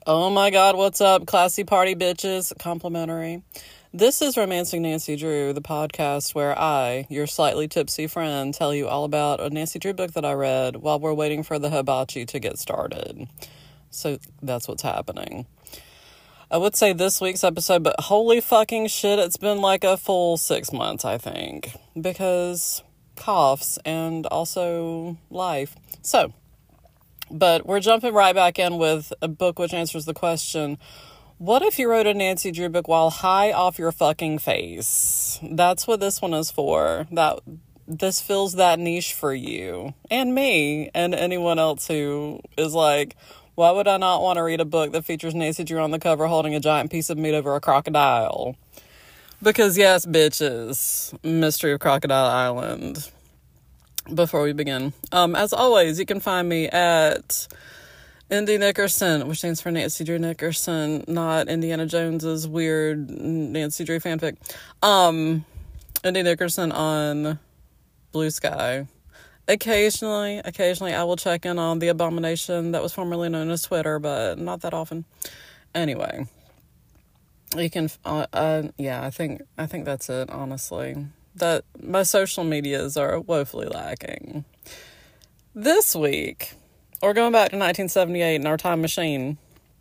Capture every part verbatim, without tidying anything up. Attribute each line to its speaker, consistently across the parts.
Speaker 1: Oh my god, what's up, classy party bitches? Complimentary. This is Romancing Nancy Drew, the podcast where I, your slightly tipsy friend, tell you all about a Nancy Drew book that I read while we're waiting for the hibachi to get started. So that's what's happening. I would say this week's episode, but holy fucking shit, it's been like a full six months, I think, because coughs and also life. So, but we're jumping right back in with a book which answers the question, what if you wrote a Nancy Drew book while high off your fucking face? That's what this one is for. That this fills that niche for you and me and anyone else who is like, why would I not want to read a book that features Nancy Drew on the cover holding a giant piece of meat over a crocodile? Because yes, bitches, Mystery of Crocodile Island. Before we begin, um, as always, you can find me at Indy Nickerson, which stands for Nancy Drew Nickerson, not Indiana Jones's weird Nancy Drew fanfic. Um, Indy Nickerson on Blue Sky. Occasionally, occasionally I will check in on the abomination that was formerly known as Twitter, but not that often. Anyway, you can, uh, uh yeah, I think, I think that's it, honestly. That my social medias are woefully lacking. This week, we're going back to nineteen seventy-eight in our time machine.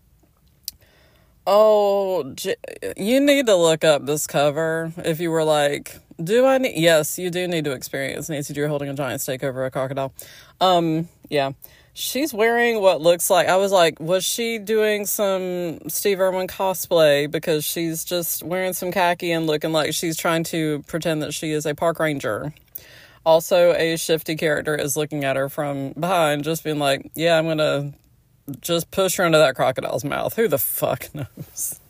Speaker 1: Oh, j- you need to look up this cover if you were like, do I need... Yes, you do need to experience Nancy Drew holding a giant steak over a crocodile. Um, yeah. She's wearing what looks like... I was like, was she doing some Steve Irwin cosplay? Because she's just wearing some khaki and looking like she's trying to pretend that she is a park ranger. Also, a shifty character is looking at her from behind, just being like, yeah, I'm gonna just push her into that crocodile's mouth. Who the fuck knows?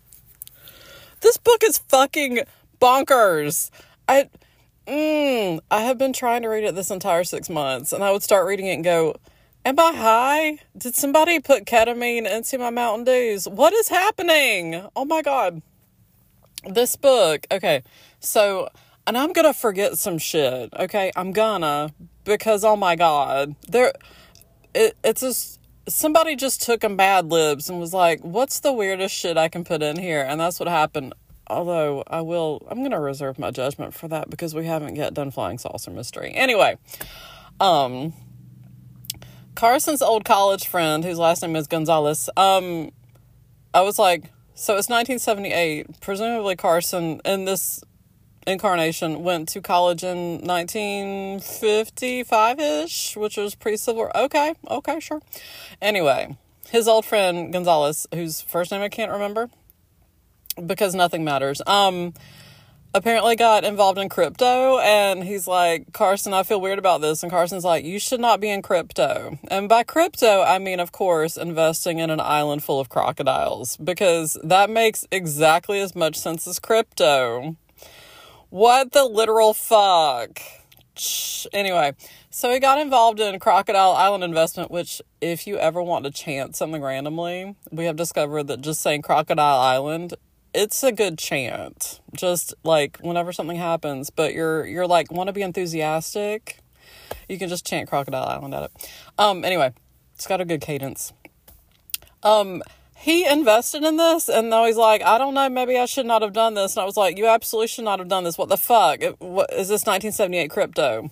Speaker 1: This book is fucking bonkers. I... Mm, I have been trying to read it this entire six months, and I would start reading it and go... Am I high? Did somebody put ketamine into my Mountain Dews? What is happening? Oh my God. This book. Okay. So, and I'm going to forget some shit. Okay. I'm gonna, because oh my God. There, it, it's just, somebody just took a Mad Libs and was like, what's the weirdest shit I can put in here? And that's what happened. Although I will, I'm going to reserve my judgment for that because we haven't yet done Flying Saucer Mystery. Anyway, um, Carson's old college friend, whose last name is Gonzalez, um, I was like, so it's nineteen seventy-eight. Presumably Carson, in this incarnation, went to college in nineteen fifty-five-ish, which was pre-Civil War. Okay, okay, sure. Anyway, his old friend Gonzalez, whose first name I can't remember, because nothing matters, um... apparently got involved in crypto, and he's like, Carson, I feel weird about this. And Carson's like, you should not be in crypto. And by crypto, I mean, of course, investing in an island full of crocodiles, because that makes exactly as much sense as crypto. What the literal fuck? Anyway, so he got involved in Crocodile Island investment, which if you ever want to chant something randomly, we have discovered that just saying Crocodile Island, it's a good chant, just like whenever something happens, but you're, you're like, want to be enthusiastic, you can just chant Crocodile Island at it. Um, anyway, it's got a good cadence. Um, he invested in this, and now he's like, I don't know, maybe I should not have done this. And I was like, you absolutely should not have done this. What the fuck? It, what, is this nineteen seventy-eight crypto?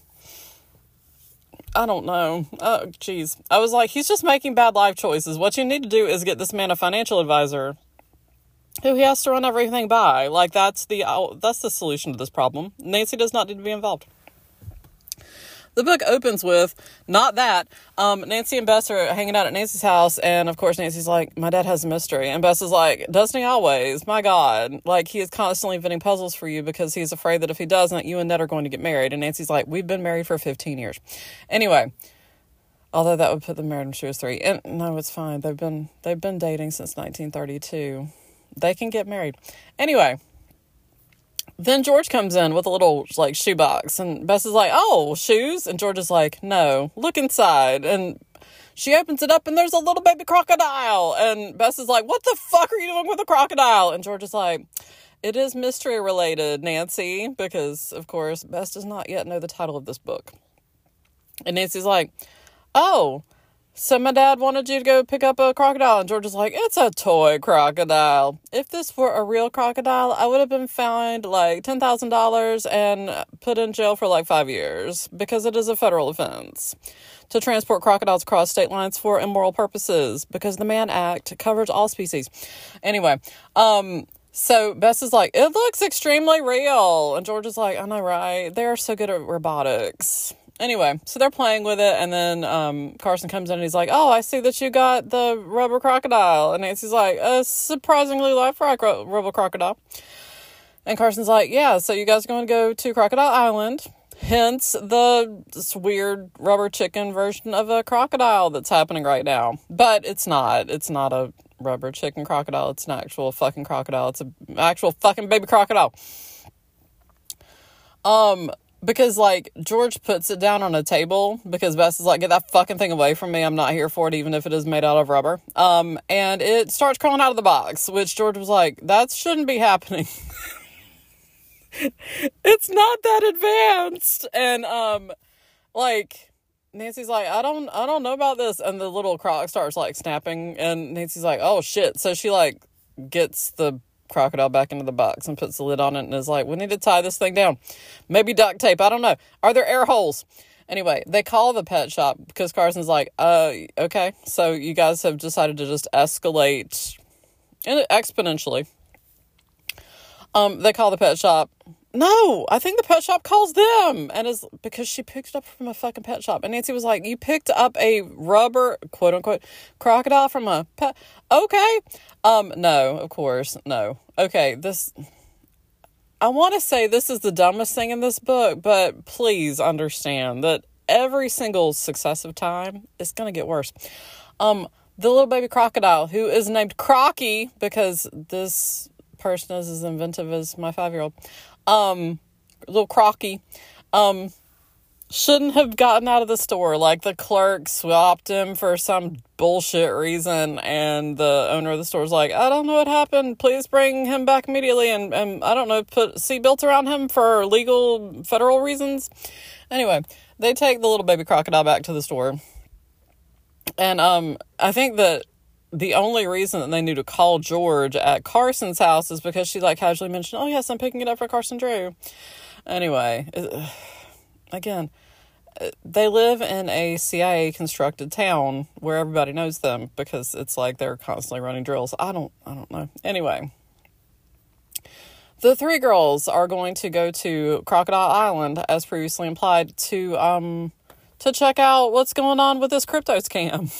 Speaker 1: I don't know. Oh, jeez. I was like, he's just making bad life choices. What you need to do is get this man a financial advisor who he has to run everything by. Like, that's the uh, that's the solution to this problem. Nancy does not need to be involved. The book opens with, not that, um, Nancy and Bess are hanging out at Nancy's house, and of course Nancy's like, my dad has a mystery. And Bess is like, doesn't he always? My God. Like, he is constantly inventing puzzles for you because he's afraid that if he doesn't, you and Ned are going to get married. And Nancy's like, we've been married for fifteen years. Anyway, although that would put them married when she was three. And no, it's fine. They've been, they've been dating since nineteen thirty-two. They can get married. Anyway, then George comes in with a little, like, shoebox. And Bess is like, oh, shoes? And George is like, no, look inside. And she opens it up, and there's a little baby crocodile. And Bess is like, what the fuck are you doing with a crocodile? And George is like, it is mystery related, Nancy. Because, of course, Bess does not yet know the title of this book. And Nancy's like, oh, So my dad wanted you to go pick up a crocodile, and George is like, it's a toy crocodile. If this were a real crocodile, I would have been fined like ten thousand dollars and put in jail for like five years because it is a federal offense to transport crocodiles across state lines for immoral purposes because the Mann Act covers all species. Anyway, um... so Bess is like, it looks extremely real. And George is like, I know, right? They're so good at robotics. Anyway, so they're playing with it. And then um, Carson comes in and he's like, oh, I see that you got the rubber crocodile. And Nancy's like, a surprisingly lifelike ro- rubber crocodile. And Carson's like, yeah, so you guys are going to go to Crocodile Island. Hence the this weird rubber chicken version of a crocodile that's happening right now. But it's not. It's not a rubber chicken crocodile. It's an actual fucking crocodile. It's an actual fucking baby crocodile. Um, because, like, George puts it down on a table because Bess is like, get that fucking thing away from me. I'm not here for it, even if it is made out of rubber. Um, and it starts crawling out of the box, which George was like, that shouldn't be happening. It's not that advanced. And, um, like, Nancy's like, I don't, I don't know about this. And the little croc starts like snapping and Nancy's like, oh shit. So she like gets the crocodile back into the box and puts the lid on it and is like, we need to tie this thing down. Maybe duct tape. I don't know. Are there air holes? Anyway, they call the pet shop because Carson's like, uh, okay. So you guys have decided to just escalate exponentially. Um, they call the pet shop. No, I think the pet shop calls them and is because she picked it up from a fucking pet shop. And Nancy was like, you picked up a rubber, quote unquote, crocodile from a pet. Okay. Um, no, of course. No. Okay. This, I want to say this is the dumbest thing in this book, but please understand that every single successive time it's going to get worse. Um, the little baby crocodile who is named Crocky because this person is as inventive as my five-year-old. Um, little Crocky, um, shouldn't have gotten out of the store. Like, the clerk swapped him for some bullshit reason, and the owner of the store was like, I don't know what happened. Please bring him back immediately, and, and I don't know, put seatbelts around him for legal federal reasons. Anyway, they take the little baby crocodile back to the store, and, um, I think that the only reason that they knew to call George at Carson's house is because she, like, casually mentioned, oh, yes, I'm picking it up for Carson Drew. Anyway, it, again, they live in a C I A-constructed town where everybody knows them because it's like they're constantly running drills. I don't, I don't know. Anyway, the three girls are going to go to Crocodile Island, as previously implied, to, um, to check out what's going on with this crypto scam.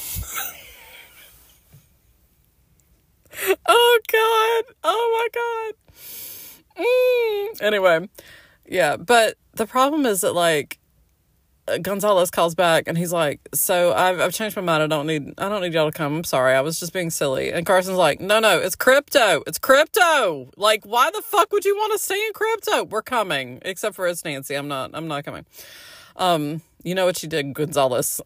Speaker 1: Oh, God. Oh, my God. Mm. Anyway, yeah, but the problem is that, like, Gonzalez calls back, and he's like, so I've I've changed my mind. I don't need I don't need y'all to come. I'm sorry. I was just being silly. And Carson's like, no, no, it's crypto. It's crypto. Like, why the fuck would you want to stay in crypto? We're coming. Except for it's Nancy. I'm not, I'm not coming. Um, you know what you did, Gonzalez.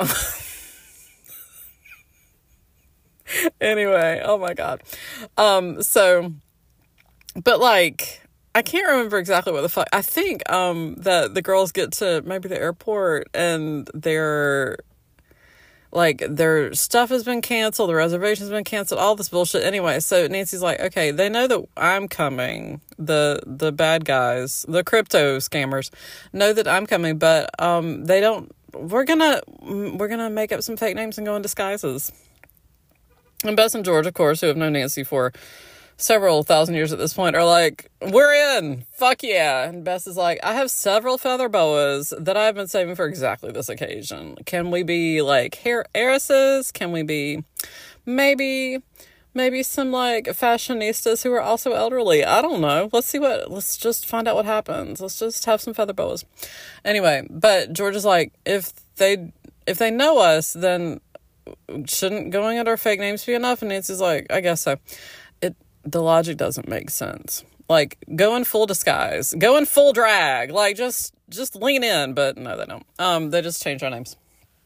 Speaker 1: Anyway, oh my God. Um, so, but like, I can't remember exactly what the fuck, I think, um, that the girls get to maybe the airport and their, like, their stuff has been canceled, the reservation's been canceled, all this bullshit. Anyway, so Nancy's like, okay, they know that I'm coming. The, the bad guys, the crypto scammers know that I'm coming, but, um, they don't, we're gonna, we're gonna make up some fake names and go in disguises. And Bess and George, of course, who have known Nancy for several thousand years at this point, are like, we're in. Fuck yeah. And Bess is like, I have several feather boas that I've been saving for exactly this occasion. Can we be, like, hair heiresses? Can we be maybe, maybe some, like, fashionistas who are also elderly? I don't know. Let's see what, let's just find out what happens. Let's just have some feather boas. Anyway, but George is like, if they, if they know us, then shouldn't going under fake names be enough? And Nancy's like, I guess so. It the logic doesn't make sense. Like, go in full disguise, go in full drag, like just just lean in. But no, they don't. Um, they just change our names.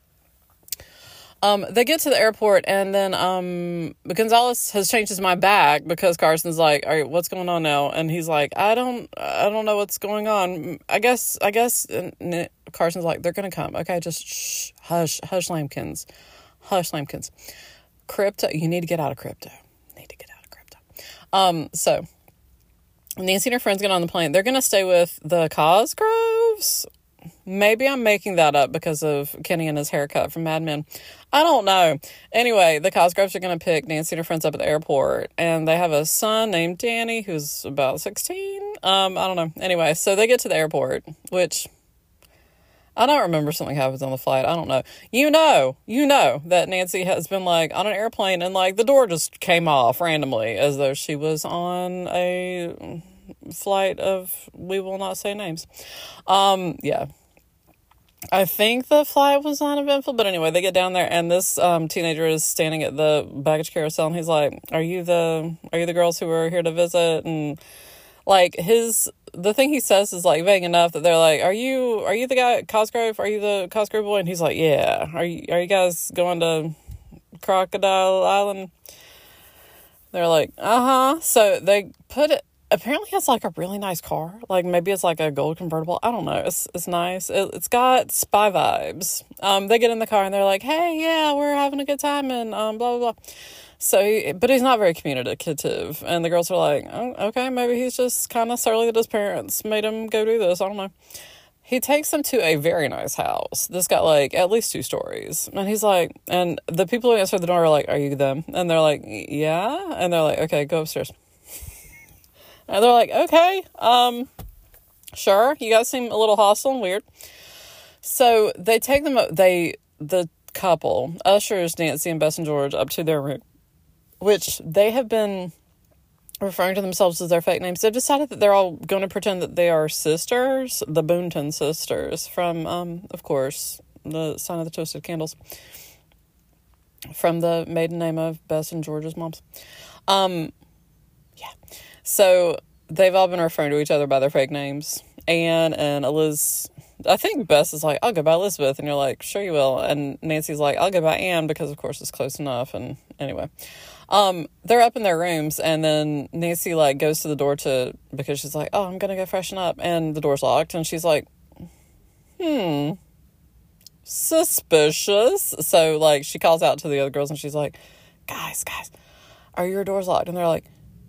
Speaker 1: Um, they get to the airport, and then um, Gonzalez has changed his mind back because Carson's like, all right, what's going on now? And he's like, I don't, I don't know what's going on. I guess, I guess. And Carson's like, they're gonna come. Okay, just shh, hush, hush, lambkins. Hush, lambkins. Crypto. You need to get out of crypto. Need to get out of crypto. Um, so, Nancy and her friends get on the plane. They're going to stay with the Cosgroves. Maybe I'm making that up because of Kenny and his haircut from Mad Men. I don't know. Anyway, the Cosgroves are going to pick Nancy and her friends up at the airport. And they have a son named Danny who's about sixteen. Um, I don't know. Anyway, so they get to the airport, which I don't remember something happens on the flight. I don't know. You know, you know that Nancy has been like on an airplane and like the door just came off randomly as though she was on a flight of, we will not say names. Um, yeah. I think the flight was uneventful, but anyway, they get down there and this um, teenager is standing at the baggage carousel and he's like, are you the, are you the girls who are here to visit? And like his, the thing he says is like vague enough that they're like, are you, are you the guy at Cosgrove? Are you the Cosgrove boy? And he's like, yeah. Are you, are you guys going to Crocodile Island? They're like, uh-huh. So they put it, apparently it's like a really nice car. Like maybe it's like a gold convertible. I don't know. It's it's nice. It, it's got spy vibes. Um, they get in the car and they're like, hey, yeah, we're having a good time and um, blah, blah, blah. So, he, but he's not very communicative. And the girls are like, oh, okay, maybe he's just kind of surly that his parents made him go do this. I don't know. He takes them to a very nice house. This got like at least two stories. And he's like, and the people who answer the door are like, are you them? And they're like, yeah. And they're like, okay, go upstairs. And they're like, okay, um, sure. You guys seem a little hostile and weird. So they take them, they, the couple ushers Nancy and Bess and George up to their room, which they have been referring to themselves as their fake names. They've decided that they're all going to pretend that they are sisters, the Boonton sisters from, um, of course, the Sign of the Twisted Candles, from the maiden name of Bess and George's moms. Um, yeah. So they've all been referring to each other by their fake names. Anne and Eliz. I think Bess is like, I'll go by Elizabeth. And you're like, sure you will. And Nancy's like, I'll go by Anne because, of course, it's close enough. And anyway, um, they're up in their rooms. And then Nancy, like, goes to the door to, because she's like, oh, I'm going to go freshen up. And the door's locked. And she's like, hmm, suspicious. So, like, she calls out to the other girls and she's like, guys, guys, are your doors locked? And they're like,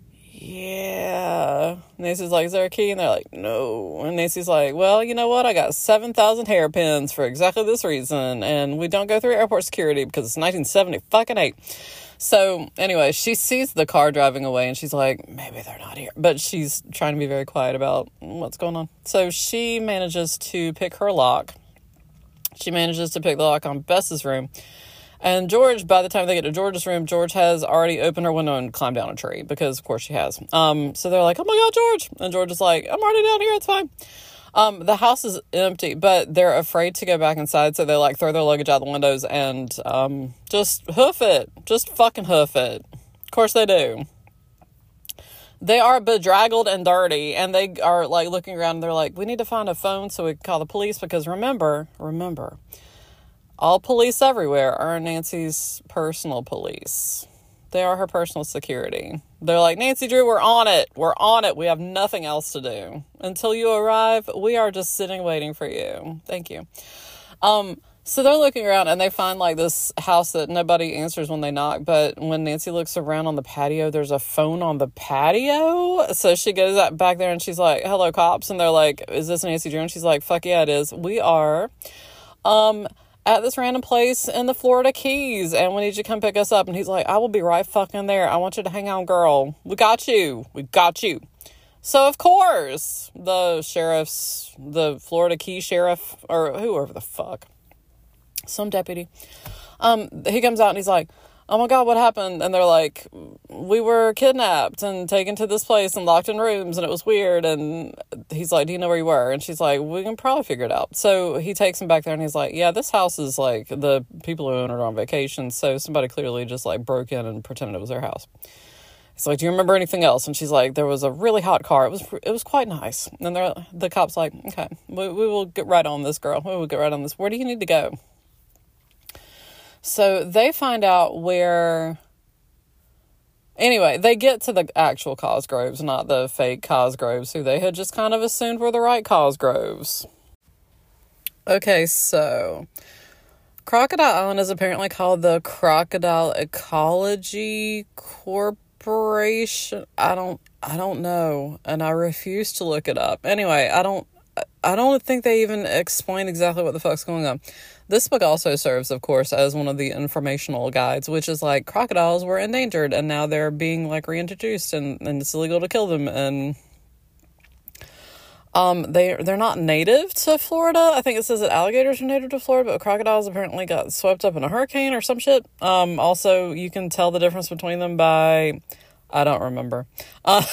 Speaker 1: yeah. Nancy's like, is there a key? And they're like, no. And Nancy's like, well, you know what? I got seven thousand hairpins for exactly this reason. And we don't go through airport security because it's nineteen seventy fucking eight. So anyway, she sees the car driving away and she's like, maybe they're not here. But she's trying to be very quiet about what's going on. So she manages to pick her lock. She manages to pick the lock on Bess's room. And George, by the time they get to George's room, George has already opened her window and climbed down a tree, because of course she has. Um, so they're like, oh my God, George. And George is like, I'm already down here. It's fine. Um, the house is empty, but they're afraid to go back inside. So they like throw their luggage out the windows and, um, just hoof it. Just fucking hoof it. Of course they do. They are bedraggled and dirty, and they are like looking around and they're like, we need to find a phone so we can call the police, because remember, remember, all police everywhere are Nancy's personal police. They are her personal security. They're like, Nancy Drew, we're on it. We're on it. We have nothing else to do. Until you arrive, we are just sitting waiting for you. Thank you. Um, so they're looking around and they find like this house that nobody answers when they knock. But when Nancy looks around on the patio, there's a phone on the patio. So she goes back there and she's like, hello, cops. And they're like, is this Nancy Drew? And she's like, fuck yeah, it is. We are. Um... at this random place in the Florida Keys, and we need you to come pick us up. And he's like, I will be right fucking there. I want you to hang on, girl. We got you. We got you. So, of course, the sheriff's, the Florida Key sheriff, or whoever the fuck, some deputy, um, he comes out and he's like, oh my God, what happened? And they're like, we were kidnapped and taken to this place and locked in rooms, and it was weird. And he's like, do you know where you were? And she's like, we can probably figure it out. So he takes him back there and he's like, yeah, this house is like, the people who own it are on vacation. So somebody clearly just like broke in and pretended it was their house. He's like, do you remember anything else? And she's like, there was a really hot car. It was, it was quite nice. And they're, the cop's like, okay, we, we will get right on this, girl. We will get right on this. Where do you need to go? So they find out where, anyway, they get to the actual Cosgroves, not the fake Cosgroves, who they had just kind of assumed were the right Cosgroves. Okay, so Crocodile Island is apparently called the Crocodile Ecology Corporation. I don't, I don't know, and I refuse to look it up. Anyway, I don't, I don't think they even explain exactly what the fuck's going on. This book also serves, of course, as one of the informational guides, which is like crocodiles were endangered and now they're being like reintroduced and, and it's illegal to kill them. And um, they, they're not native to Florida. I think it says that alligators are native to Florida, but crocodiles apparently got swept up in a hurricane or some shit. Um, also, you can tell the difference between them by, I don't remember. Uh,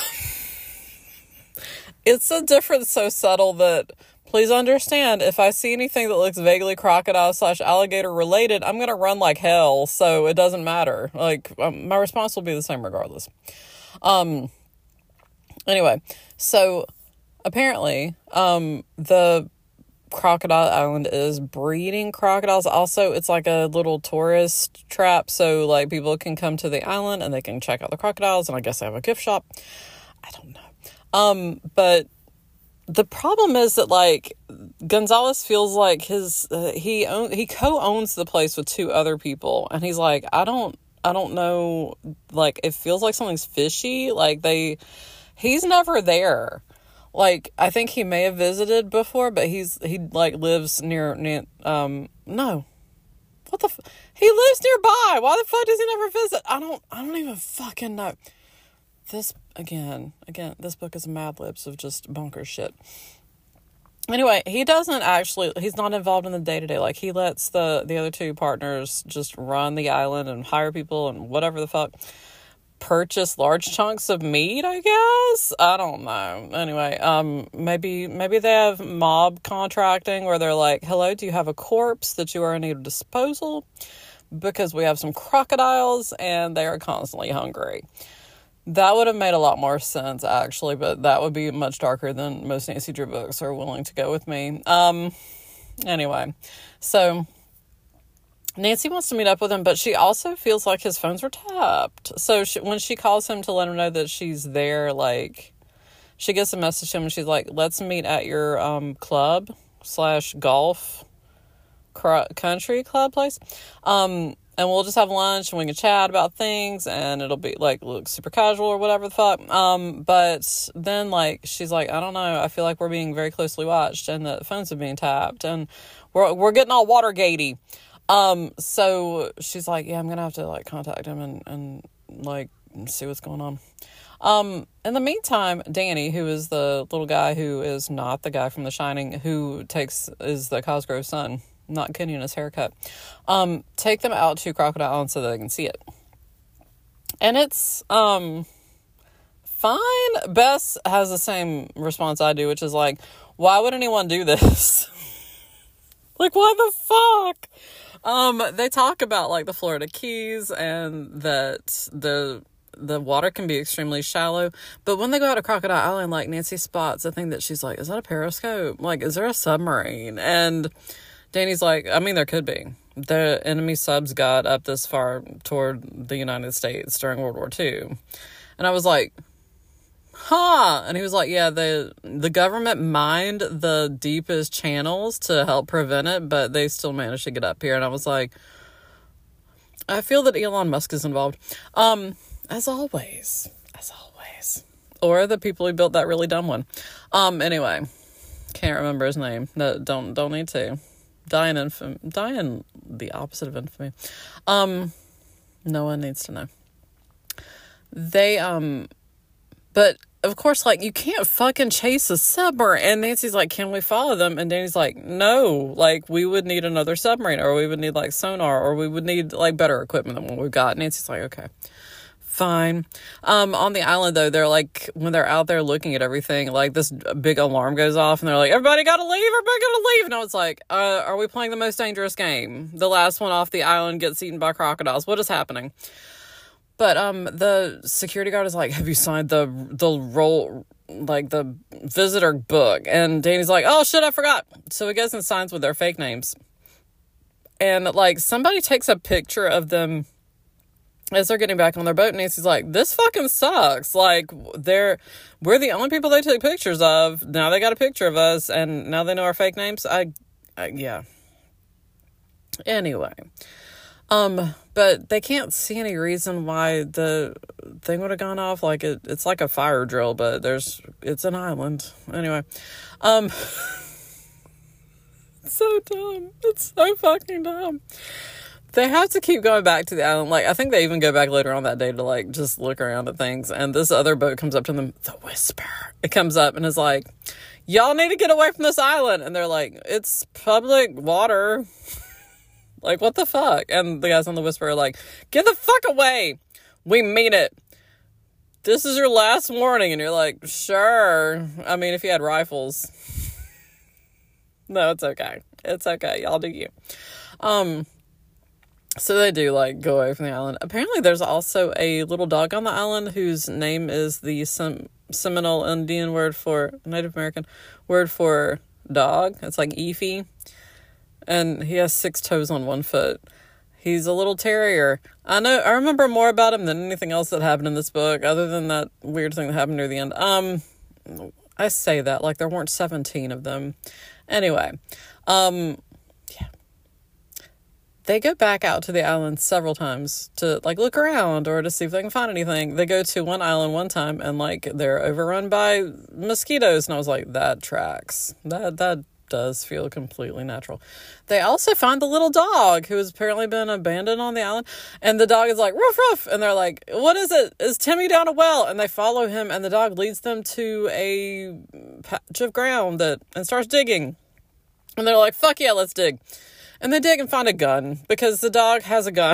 Speaker 1: it's a difference so subtle that, please understand, if I see anything that looks vaguely crocodile slash alligator related, I'm going to run like hell, so it doesn't matter. Like, um, my response will be the same regardless. Um, anyway, so, apparently, um, the Crocodile Island is breeding crocodiles. Also, it's like a little tourist trap, so, like, people can come to the island and they can check out the crocodiles, and I guess they have a gift shop. I don't know. Um, but the problem is that, like, Gonzalez feels like his, uh, he own, he co-owns the place with two other people. And he's like, I don't, I don't know, like, it feels like something's fishy. Like, they, he's never there. Like, I think he may have visited before, but he's, he, like, lives near, near, um, no. What the, f- he lives nearby. Why the fuck does he never visit? I don't, I don't even fucking know. This, again, again, this book is Mad Libs of just bonkers shit. Anyway, he doesn't actually, he's not involved in the day-to-day. Like, he lets the, the other two partners just run the island and hire people and whatever the fuck. Purchase large chunks of meat, I guess? I don't know. Anyway, um, maybe, maybe they have mob contracting where they're like, hello, do you have a corpse that you are in need of disposal? Because we have some crocodiles and they are constantly hungry. That would have made a lot more sense, actually, but that would be much darker than most Nancy Drew books are willing to go with me. Um, anyway, so Nancy wants to meet up with him, but she also feels like his phones are tapped. So she, when she calls him to let him know that she's there, like, she gets a message to him and she's like, let's meet at your um, club slash golf cr- country club place. Um... And we'll just have lunch and we can chat about things and it'll be like, look super casual or whatever the fuck. Um, but then like, she's like, I don't know. I feel like we're being very closely watched and the phones are being tapped and we're, we're getting all Watergatey. Um, so she's like, yeah, I'm going to have to like contact him and, and like see what's going on. Um, in the meantime, Danny, who is the little guy who is not the guy from The Shining, who takes, is the Cosgrove son, not Kenny in his haircut, um, take them out to Crocodile Island so that they can see it. And it's, um, fine. Bess has the same response I do, which is like, why would anyone do this? Like, why the fuck? Um, they talk about, like, the Florida Keys and that the, the water can be extremely shallow. But when they go out to Crocodile Island, like, Nancy spots a thing that she's like, is that a periscope? Like, is there a submarine? And Danny's like, I mean, there could be. The enemy subs got up this far toward the United States during World War Two. And I was like, huh. And he was like, yeah, the the government mined the deepest channels to help prevent it, but they still managed to get up here. And I was like, I feel that Elon Musk is involved. Um, as always. As always. Or the people who built that really dumb one. Um, anyway. Can't remember his name. No, don't don't need to. Die in infamy. Die in the opposite of infamy. Um, no one needs to know. They, um, but of course, like, you can't fucking chase a submarine. And Nancy's like, can we follow them? And Danny's like, no, like, we would need another submarine, or we would need, like, sonar, or we would need, like, better equipment than what we've got. Nancy's like, okay. Fine. Um, on the island, though, they're like, when they're out there looking at everything, like, this big alarm goes off, and they're like, everybody gotta leave, everybody gotta leave. And I was like, uh, are we playing the most dangerous game? The last one off the island gets eaten by crocodiles. What is happening? But, um, the security guard is like, have you signed the, the roll, like, the visitor book? And Danny's like, oh, shit, I forgot. So he goes and signs with their fake names. And, like, somebody takes a picture of them as they're getting back on their boat. Nancy's like, this fucking sucks. Like, they're, we're the only people they took pictures of. Now they got a picture of us, and now they know our fake names. I, I yeah. Anyway, um, but they can't see any reason why the thing would have gone off. Like, it, it's like a fire drill, but there's, it's an island. Anyway, um, so dumb. It's so fucking dumb. They have to keep going back to the island. Like, I think they even go back later on that day to, like, just look around at things. And this other boat comes up to them, the Whisper. It comes up and is like, y'all need to get away from this island. And they're like, it's public water. Like, what the fuck? And the guys on the Whisper are like, get the fuck away. We mean it. This is your last warning. And you're like, sure. I mean, if you had rifles. No, it's okay. It's okay. Y'all do you. Um... So they do, like, go away from the island. Apparently there's also a little dog on the island whose name is the Sem- Seminole Indian word for, Native American word for dog. It's like Eefy. And he has six toes on one foot. He's a little terrier. I know, I remember more about him than anything else that happened in this book, other than that weird thing that happened near the end. Um, I say that like there weren't seventeen of them. Anyway, um... they go back out to the island several times to, like, look around or to see if they can find anything. They go to one island one time and, like, they're overrun by mosquitoes. And I was like, that tracks. That, that does feel completely natural. They also find the little dog who has apparently been abandoned on the island. And the dog is like, ruff, ruff. And they're like, what is it? Is Timmy down a well? And they follow him and the dog leads them to a patch of ground that and starts digging. And they're like, fuck yeah, let's dig. And they dig and find a gun, because the dog has a gun.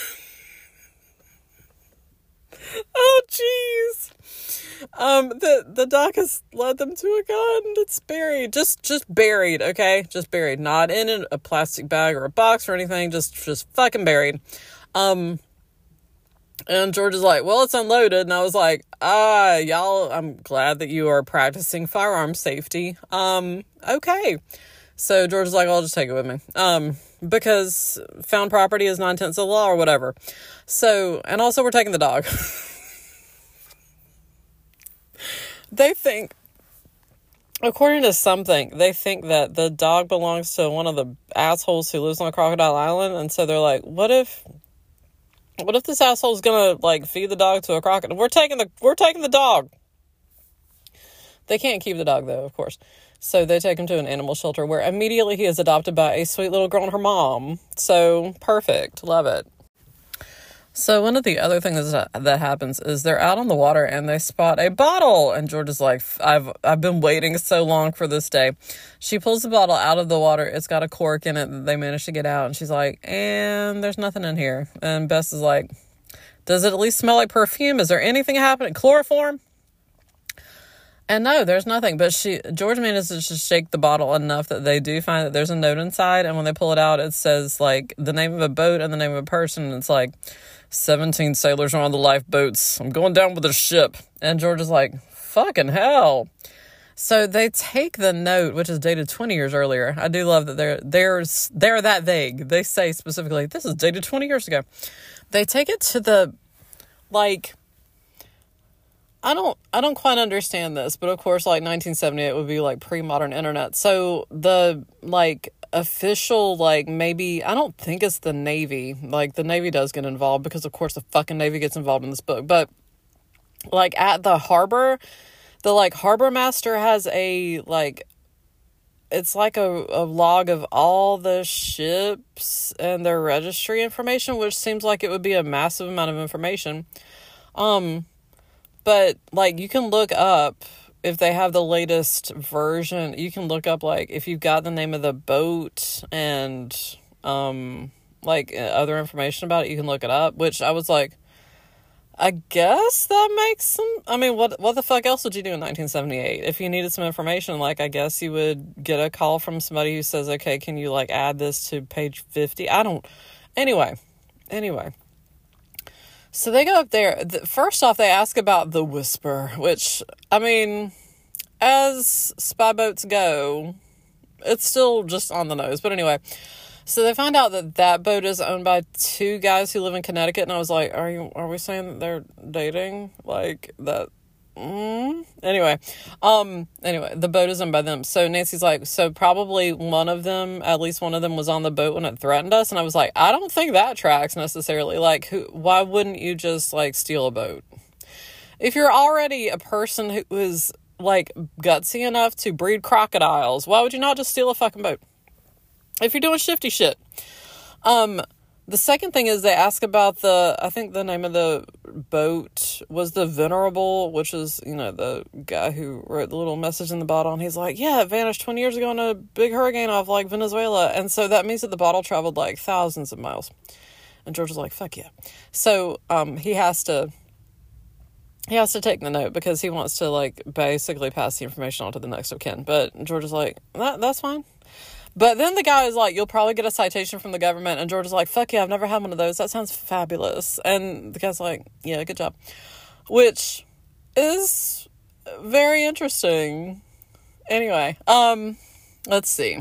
Speaker 1: Oh, jeez. Um, the, the dog has led them to a gun that's buried. Just, just buried, okay? Just buried. Not in a plastic bag or a box or anything. Just, just fucking buried. Um, and George is like, well, it's unloaded. And I was like, ah, y'all, I'm glad that you are practicing firearm safety. Um, okay. So George is like, I'll just take it with me. Um, because found property is nine-tenths of the law or whatever. So, and also we're taking the dog. They think, according to something, they think that the dog belongs to one of the assholes who lives on Crocodile Island. And so they're like, what if, what if this asshole's gonna, like, feed the dog to a crocodile? We're taking the, we're taking the dog. They can't keep the dog, though, of course. So they take him to an animal shelter where immediately he is adopted by a sweet little girl and her mom. So, perfect. Love it. So one of the other things that, that happens is they're out on the water and they spot a bottle. And George is like, I've I've been waiting so long for this day. She pulls the bottle out of the water. It's got a cork in it that they managed to get out. And she's like, and there's nothing in here. And Bess is like, does it at least smell like perfume? Is there anything happening? Chloroform? And no, there's nothing. But she George manages to shake the bottle enough that they do find that there's a note inside. And when they pull it out, it says, like, the name of a boat and the name of a person. And it's like, seventeen sailors are on the lifeboats. I'm going down with the ship. And George is like, fucking hell. So they take the note, which is dated twenty years earlier. I do love that they're, they're, they're that vague. They say specifically, this is dated twenty years ago. They take it to the, like... I don't I don't quite understand this, but of course, like, nineteen seventy-eight would be, like, pre-modern internet. So the, like, official, like, maybe, I don't think it's the Navy. Like, the Navy does get involved because, of course, the fucking Navy gets involved in this book. But, like, at the harbor, the, like, harbor master has a, like, it's like a, a log of all the ships and their registry information, which seems like it would be a massive amount of information. Um... But, like, you can look up, if they have the latest version, you can look up, like, if you've got the name of the boat and, um, like, other information about it, you can look it up, which I was like, I guess that makes some, I mean, what what the fuck else would you do in nineteen seventy-eight? If you needed some information, like, I guess you would get a call from somebody who says, okay, can you, like, add this to page fifty? I don't, anyway, anyway. So they go up there. First off, they ask about the Whisper, which, I mean, as spy boats go, it's still just on the nose. But anyway, so they find out that that boat is owned by two guys who live in Connecticut. And I was like, are you, are we saying that they're dating? Like, that, mm. Anyway, um, anyway, the boat is owned by them. So Nancy's like, so probably one of them, at least one of them was on the boat when it threatened us. And I was like, I don't think that tracks necessarily. Like, who, why wouldn't you just, like, steal a boat? If you're already a person who is, like, gutsy enough to breed crocodiles, why would you not just steal a fucking boat? If you're doing shifty shit. Um... The second thing is they ask about the, I think the name of the boat was the Venerable, which is, you know, the guy who wrote the little message in the bottle. And he's like, yeah, it vanished twenty years ago in a big hurricane off like Venezuela. And so that means that the bottle traveled like thousands of miles. And George is like, fuck yeah. So um, he has to, he has to take the note because he wants to like basically pass the information on to the next of kin. But George is like, that, that's fine. But then the guy is like, you'll probably get a citation from the government. And George is like, fuck yeah, I've never had one of those. That sounds fabulous. And the guy's like, yeah, good job. Which is very interesting. Anyway, um, let's see.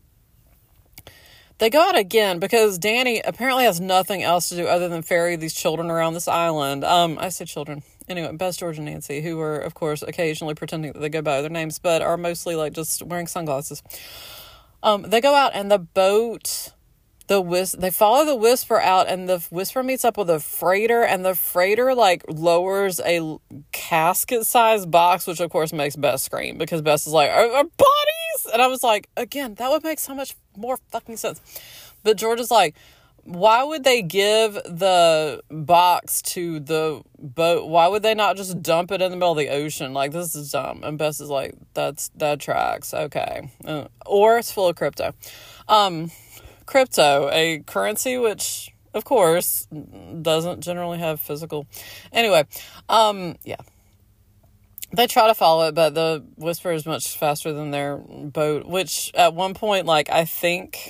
Speaker 1: They go out again because Danny apparently has nothing else to do other than ferry these children around this island. Um, I say children. Anyway, Bess, George, and Nancy, who are, of course, occasionally pretending that they go by other names, but are mostly like just wearing sunglasses. Um, they go out and the boat, the whis- they follow the Whisper out and the Whisper meets up with a freighter and the freighter like lowers a casket sized box, which of course makes Bess scream because Bess is like, our, our bodies! And I was like, again, that would make so much more fucking sense. But George is like, why would they give the box to the boat? Why would they not just dump it in the middle of the ocean? Like, this is dumb. And Bess is like, that's, that tracks. Okay. Uh, or it's full of crypto. Um, crypto, a currency, which of course doesn't generally have physical. Anyway. Um, yeah. They try to follow it, but the Whisper is much faster than their boat, which at one point, like, I think,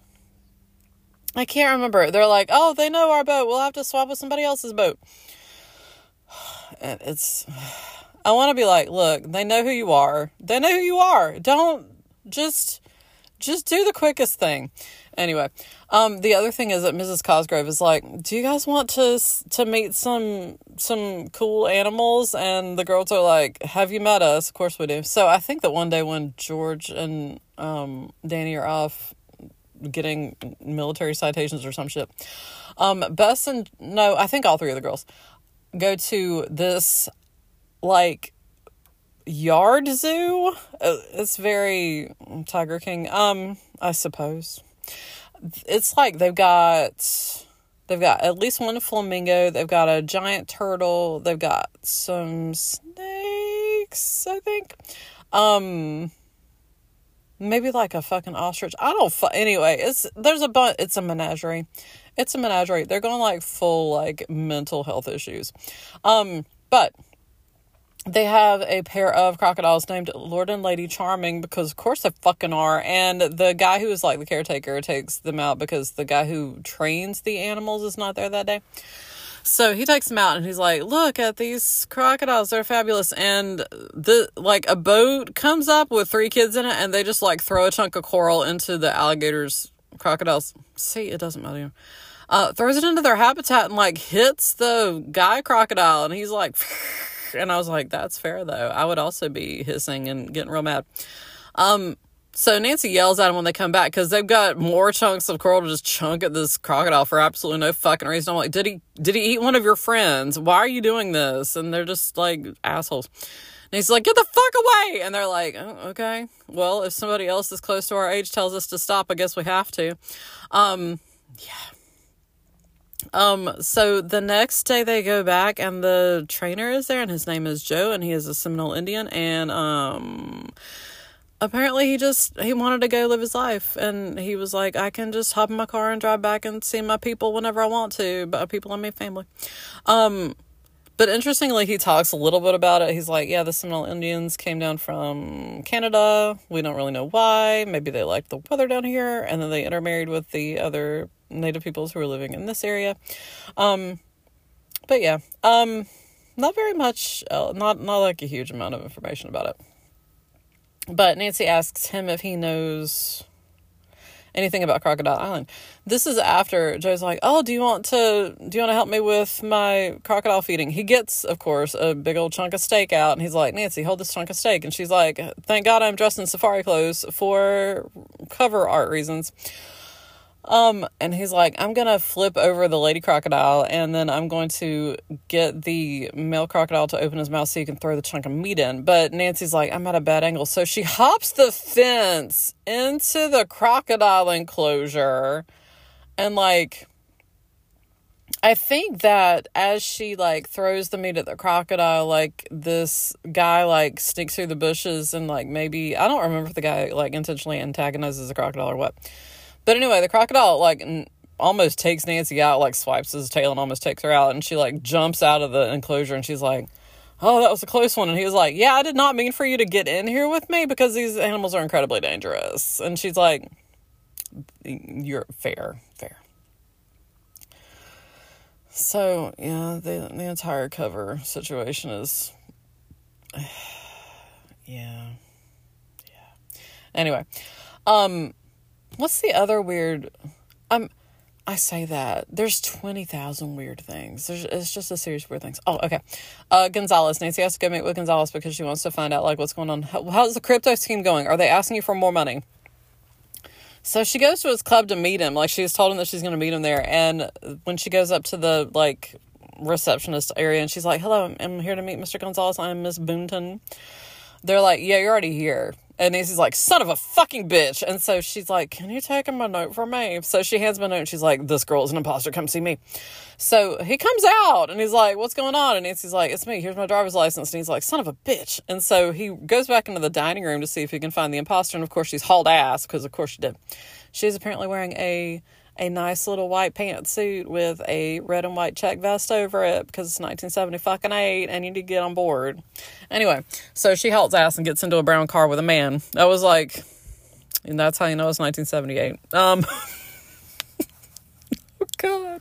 Speaker 1: I can't remember. They're like, oh, they know our boat. We'll have to swap with somebody else's boat. And it's, I want to be like, look, they know who you are. They know who you are. Don't just, just do the quickest thing. Anyway, um, the other thing is that Missus Cosgrove is like, do you guys want to, to meet some, some cool animals? And the girls are like, have you met us? Of course we do. So I think that one day when George and, um, Danny are off getting military citations or some shit, um Bess and no I think all three of the girls go to this like yard zoo. Uh, it's very Tiger King, um I suppose. It's like they've got they've got at least one flamingo, they've got a giant turtle, they've got some snakes, I think, um maybe like a fucking ostrich. I don't fu- anyway, it's, there's a bunch, it's a menagerie. It's a menagerie. They're going like full, like, mental health issues. Um, but they have a pair of crocodiles named Lord and Lady Charming because of course they fucking are. And the guy who is like the caretaker takes them out because the guy who trains the animals is not there that day. So he takes them out and he's like, look at these crocodiles. They're fabulous. And the, like, a boat comes up with three kids in it and they just like throw a chunk of coral into the alligators, crocodiles. See, it doesn't matter. Uh, throws it into their habitat and like hits the guy crocodile. And he's like, and I was like, that's fair though. I would also be hissing and getting real mad. Um, So Nancy yells at them when they come back because they've got more chunks of coral to just chunk at this crocodile for absolutely no fucking reason. I'm like, did he did he eat one of your friends? Why are you doing this? And they're just like assholes. And he's like, get the fuck away! And they're like, oh, okay. Well, if somebody else is close to our age tells us to stop, I guess we have to. Um, yeah. Um, so the next day they go back and the trainer is there and his name is Joe and he is a Seminole Indian and, um... apparently he just, he wanted to go live his life, and he was like, I can just hop in my car and drive back and see my people whenever I want to, but people in my family. Um, but interestingly, he talks a little bit about it. He's like, yeah, the Seminole Indians came down from Canada. We don't really know why. Maybe they liked the weather down here, and then they intermarried with the other native peoples who were living in this area. Um, but yeah, um, not very much, uh, not, not like a huge amount of information about it. But Nancy asks him if he knows anything about Crocodile Island. This is after Joe's like, oh, do you want to, do you want to help me with my crocodile feeding? He gets, of course, a big old chunk of steak out, and he's like, Nancy, hold this chunk of steak. And she's like, thank God I'm dressed in safari clothes for cover art reasons. Um, and he's like, I'm going to flip over the lady crocodile, and then I'm going to get the male crocodile to open his mouth so you can throw the chunk of meat in. But Nancy's like, I'm at a bad angle. So she hops the fence into the crocodile enclosure. And like, I think that as she like throws the meat at the crocodile, like this guy like sneaks through the bushes and like maybe, I don't remember if the guy like intentionally antagonizes the crocodile or what. But anyway, the crocodile, like, n- almost takes Nancy out, like, swipes his tail and almost takes her out. And she, like, jumps out of the enclosure and she's like, oh, that was a close one. And he was like, yeah, I did not mean for you to get in here with me because these animals are incredibly dangerous. And she's like, you're fair, fair. So, yeah, the, the entire cover situation is, yeah, yeah. Anyway, um... what's the other weird, um, I say that, there's twenty thousand weird things. There's, it's just a series of weird things. Oh, okay. Uh, Gonzalez. Nancy has to go meet with Gonzalez because she wants to find out, like, what's going on. How, how's the crypto scheme going? Are they asking you for more money? So she goes to his club to meet him. Like, she's told him that she's going to meet him there. And when she goes up to the, like, receptionist area and she's like, hello, I'm, I'm here to meet Mister Gonzalez. I'm Miss Boonton. They're like, yeah, you're already here. And Nancy's like, son of a fucking bitch. And so she's like, can you take him a note for me? So she hands him a note and she's like, this girl is an imposter. Come see me. So he comes out and he's like, what's going on? And Nancy's like, it's me. Here's my driver's license. And he's like, son of a bitch. And so he goes back into the dining room to see if he can find the imposter. And of course she's hauled ass because of course she did. She's apparently wearing a a nice little white pantsuit with a red and white check vest over it because it's nineteen seventy fucking eight and you need to get on board. Anyway, so she halts ass and gets into a brown car with a man. I was like, and that's how you know it's nineteen seventy-eight. Um, oh God.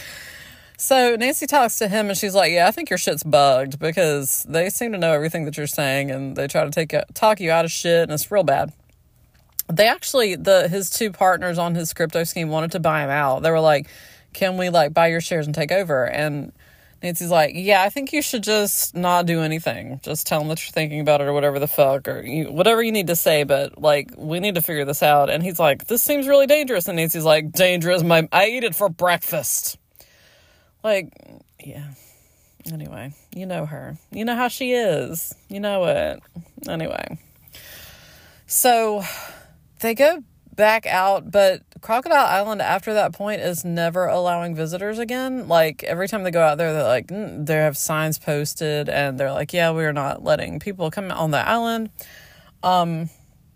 Speaker 1: So Nancy talks to him and she's like, yeah, I think your shit's bugged because they seem to know everything that you're saying and they try to take talk you out of shit and it's real bad. They actually, the his two partners on his crypto scheme wanted to buy him out. They were like, can we, like, buy your shares and take over? And Nancy's like, yeah, I think you should just not do anything. Just tell them that you're thinking about it or whatever the fuck, or you, whatever you need to say, but, like, we need to figure this out. And he's like, this seems really dangerous. And Nancy's like, dangerous? My, I eat it for breakfast. Like, yeah. Anyway, you know her. You know how she is. You know it. Anyway. So they go back out, but Crocodile Island after that point is never allowing visitors again. Like, every time they go out there, they're like, mm, they have signs posted, and they're like, yeah, we're not letting people come on the island. Um,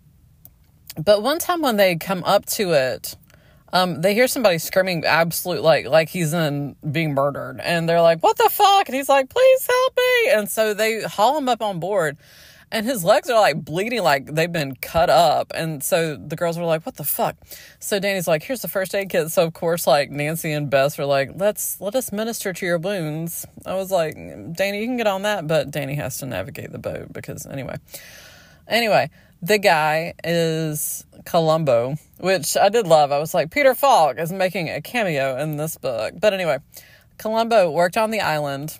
Speaker 1: but one time when they come up to it, um, they hear somebody screaming absolute, like, like he's in being murdered, and they're like, what the fuck? And he's like, please help me. And so they haul him up on board. And his legs are, like, bleeding like they've been cut up. And so the girls were like, what the fuck? So Danny's like, here's the first aid kit. So, of course, like, Nancy and Bess are like, let's, let us minister to your wounds. I was like, Danny, you can get on that. But Danny has to navigate the boat because, anyway. Anyway, the guy is Columbo, which I did love. I was like, Peter Falk is making a cameo in this book. But anyway, Columbo worked on the island.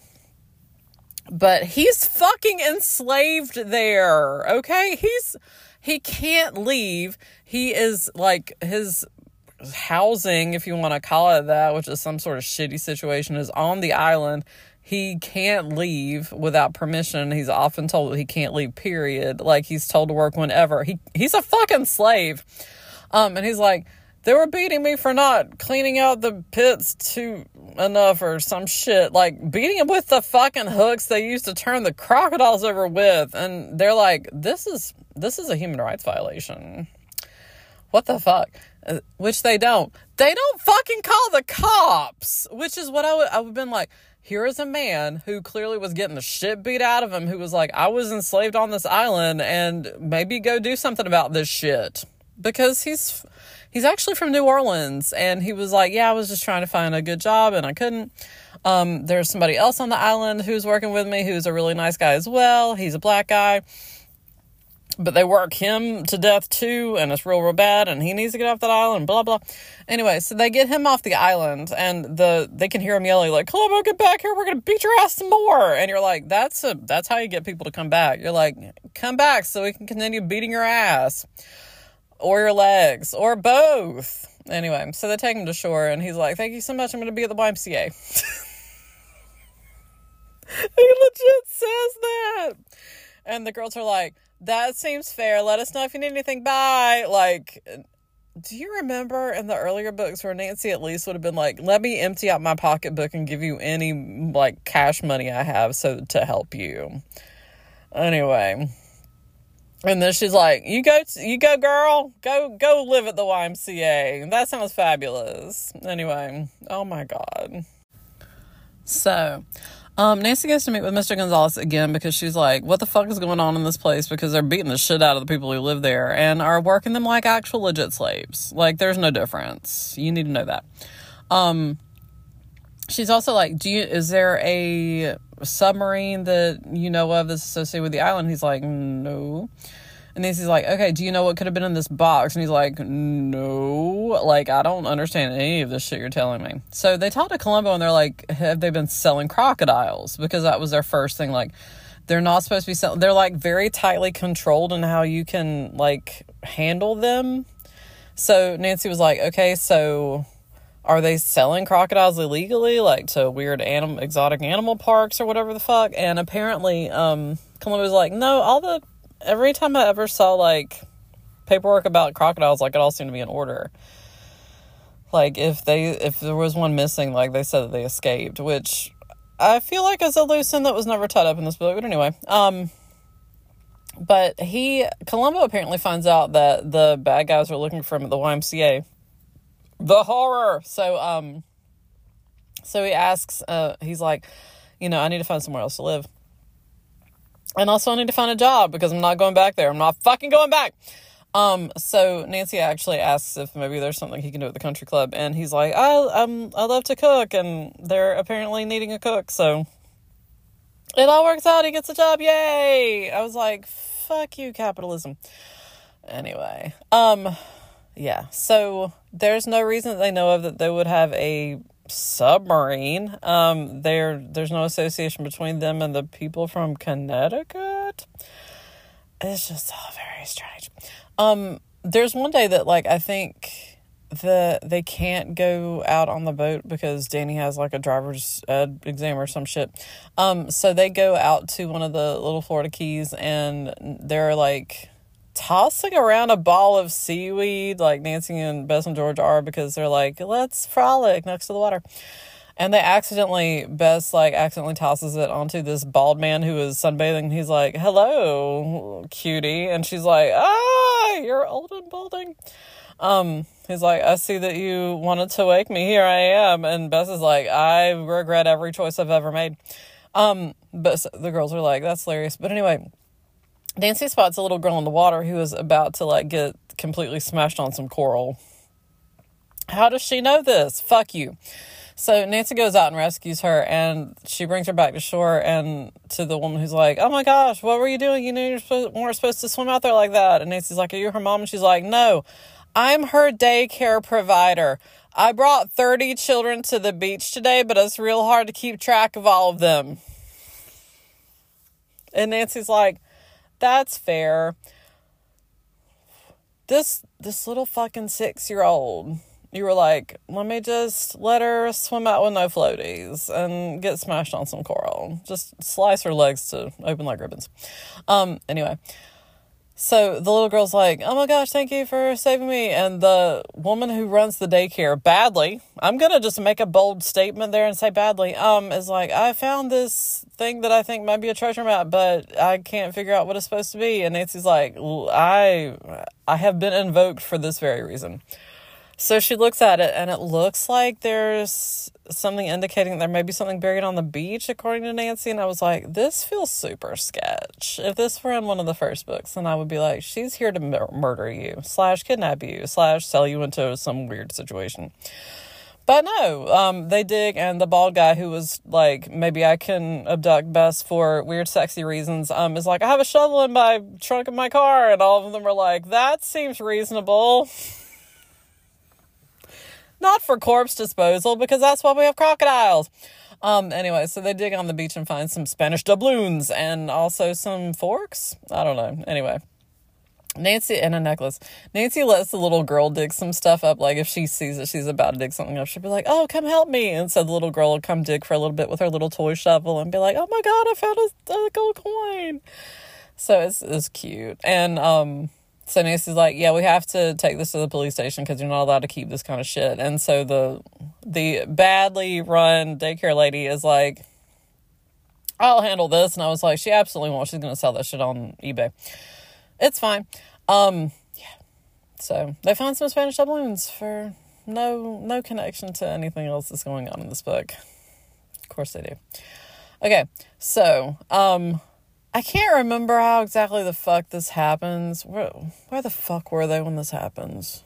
Speaker 1: But he's fucking enslaved there, okay? He's, he can't leave. He is, like, his housing, if you want to call it that, which is some sort of shitty situation, is on the island. He can't leave without permission. He's often told that he can't leave, period. Like, he's told to work whenever. He He's a fucking slave. Um, and he's like, they were beating me for not cleaning out the pits too enough or some shit. Like, beating him with the fucking hooks they used to turn the crocodiles over with. And they're like, this is this is a human rights violation. What the fuck? Uh, which they don't. They don't fucking call the cops. Which is what I would I would have been like, here is a man who clearly was getting the shit beat out of him, who was like, I was enslaved on this island and maybe go do something about this shit. Because he's... He's actually from New Orleans, and he was like, yeah, I was just trying to find a good job, and I couldn't. Um, there's somebody else on the island who's working with me who's a really nice guy as well. He's a black guy. But they work him to death too, and it's real, real bad, and he needs to get off that island, blah, blah. Anyway, so they get him off the island, and the they can hear him yelling, like, Columbo, get back here, we're going to beat your ass some more. And you're like, that's a that's how you get people to come back. You're like, come back so we can continue beating your ass. Or your legs. Or both. Anyway, so they take him to shore, and he's like, thank you so much, I'm going to be at the Y M C A. He legit says that. And the girls are like, that seems fair. Let us know if you need anything. Bye. Like, do you remember in the earlier books where Nancy at least would have been like, let me empty out my pocketbook and give you any, like, cash money I have so to help you. Anyway. And then she's like, you go, you go, girl. Go, go live at the Y M C A. That sounds fabulous. Anyway. Oh, my God. So... Um, Nancy goes to meet with Mister Gonzalez again because she's like, what the fuck is going on in this place? Because they're beating the shit out of the people who live there and are working them like actual legit slaves. Like, there's no difference. You need to know that. Um, she's also like, do you, is there a submarine that you know of that's associated with the island? He's like, no. And Nancy's like, okay, do you know what could have been in this box? And he's like, no, like, I don't understand any of this shit you're telling me. So they talk to Columbo and they're like, have they been selling crocodiles? Because that was their first thing. Like, they're not supposed to be selling. They're, like, very tightly controlled in how you can, like, handle them. So Nancy was like, okay, so are they selling crocodiles illegally? Like, to weird animal, exotic animal parks or whatever the fuck? And apparently, um, Columbo was like, no, all the... Every time I ever saw, like, paperwork about crocodiles, like, it all seemed to be in order. Like, if they, if there was one missing, like, they said that they escaped, which I feel like is a loose end that was never tied up in this book, but anyway. Um, but he, Columbo apparently finds out that the bad guys are looking for him at the Y M C A. The horror! So, um, so he asks, uh, he's like, you know, I need to find somewhere else to live. And also I need to find a job because I'm not going back there. I'm not fucking going back. Um, so Nancy actually asks if maybe there's something he can do at the country club. And he's like, I, um, I love to cook. And they're apparently needing a cook. So it all works out. He gets a job. Yay. I was like, fuck you, capitalism. Anyway. Um, yeah. So there's no reason that they know of that they would have a submarine. Um, there, there's no association between them and the people from Connecticut. It's just all very strange. Um, there's one day that, like, I think the they can't go out on the boat because Danny has, like, a driver's ed exam or some shit. Um, so they go out to one of the little Florida Keys and they're, like, tossing around a ball of seaweed like Nancy and Bess and George are because they're like, let's frolic next to the water. And they accidentally, Bess like accidentally tosses it onto this bald man who is sunbathing. He's like, hello, cutie. And she's like, ah, you're old and balding. Um, he's like, I see that you wanted to wake me. Here I am. And Bess is like, I regret every choice I've ever made. Um, but the girls are like, that's hilarious. But anyway, Nancy spots a little girl in the water who is about to, like, get completely smashed on some coral. How does she know this? Fuck you. So Nancy goes out and rescues her, and she brings her back to shore, and to the woman who's like, oh my gosh, what were you doing? You know, you supposed, weren't supposed to swim out there like that. And Nancy's like, are you her mom? And she's like, no, I'm her daycare provider. I brought thirty children to the beach today, but it's real hard to keep track of all of them. And Nancy's like, that's fair. This this little fucking six-year-old, you were like, let me just let her swim out with no floaties and get smashed on some coral. Just slice her legs to open like ribbons. Um, anyway. So the little girl's like, oh my gosh, thank you for saving me. And the woman who runs the daycare, badly, I'm going to just make a bold statement there and say badly, um, is like, I found this thing that I think might be a treasure map, but I can't figure out what it's supposed to be. And Nancy's like, I, I have been invoked for this very reason. So she looks at it, and it looks like there's something indicating there may be something buried on the beach, according to Nancy. And I was like, this feels super sketch. If this were in one of the first books, then I would be like, she's here to mur- murder you, slash kidnap you, slash sell you into some weird situation. But no, um, they dig, and the bald guy who was like, maybe I can abduct Bess for weird, sexy reasons, um, is like, I have a shovel in my trunk of my car, and all of them are like, that seems reasonable. Not for corpse disposal, because that's why we have crocodiles. Um, anyway, so they dig on the beach and find some Spanish doubloons, and also some forks? I don't know. Anyway. Nancy, and a necklace. Nancy lets the little girl dig some stuff up. Like, if she sees that she's about to dig something up, she'll be like, oh, come help me. And so the little girl will come dig for a little bit with her little toy shovel and be like, oh my God, I found a, a gold coin. So it's, it's cute. And, um, so Nancy's like, yeah, we have to take this to the police station because you're not allowed to keep this kind of shit. And so the, the badly run daycare lady is like, I'll handle this. And I was like, she absolutely won't. She's going to sell that shit on eBay. It's fine. Um, yeah. So they find some Spanish doubloons for no, no connection to anything else that's going on in this book. Of course they do. Okay. So, um, I can't remember how exactly the fuck this happens. Where, where the fuck were they when this happens?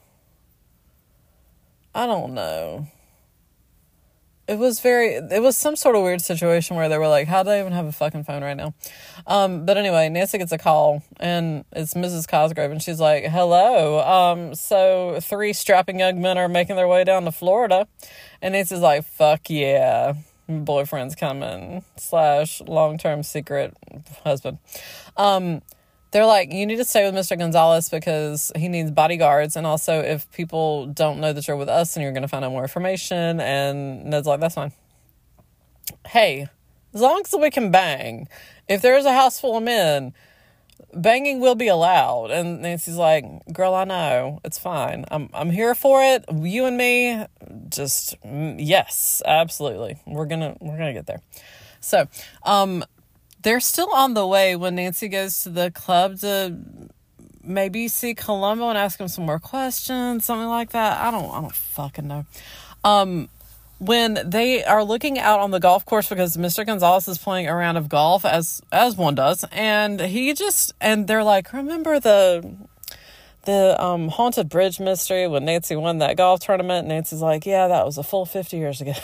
Speaker 1: I don't know. It was very, it was some sort of weird situation where they were like, how do I even have a fucking phone right now? Um, but anyway, Nancy gets a call, and it's Missus Cosgrove, and she's like, hello, um, so three strapping young men are making their way down to Florida. And Nancy's like, fuck yeah, boyfriend's coming, slash long-term secret husband. Um, they're like, you need to stay with Mister Gonzalez because he needs bodyguards. And also, if people don't know that you're with us, then you're going to find out more information. And Ned's like, that's fine. Hey, as long as we can bang, if there's a house full of men, banging will be allowed. And Nancy's like, girl, I know. It's fine. I'm I'm here for it. You and me, just, yes, absolutely. We're going to we're gonna get there. So, um... they're still on the way when Nancy goes to the club to maybe see Columbo and ask him some more questions, something like that. I don't, I don't fucking know. Um, when they are looking out on the golf course because Mister Gonzalez is playing a round of golf as, as one does. And he just, and they're like, remember the, the, um, haunted bridge mystery when Nancy won that golf tournament? And Nancy's like, yeah, that was a full fifty years ago.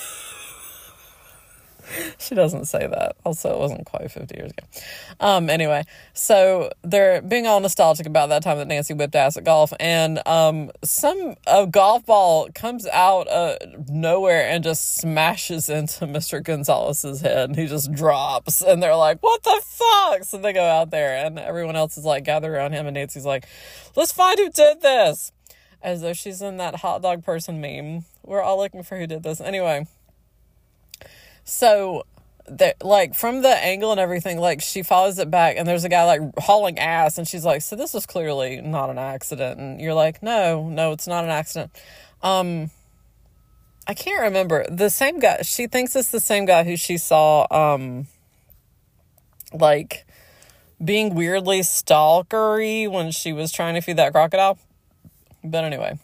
Speaker 1: She doesn't say that. Also, it wasn't quite fifty years ago. Um, anyway, so they're being all nostalgic about that time that Nancy whipped ass at golf, and um, some a golf ball comes out of nowhere and just smashes into Mister Gonzalez's head, and he just drops, and they're like, what the fuck? So they go out there, and everyone else is like gathered around him, and Nancy's like, let's find who did this. As though she's in that hot dog person meme. We're all looking for who did this. Anyway. So, like, from the angle and everything, like, she follows it back, and there's a guy, like, hauling ass, and she's like, so this was clearly not an accident, and you're like, no, no, it's not an accident. Um, I can't remember. The same guy, she thinks it's the same guy who she saw, um, like, being weirdly stalkery when she was trying to feed that crocodile. But anyway.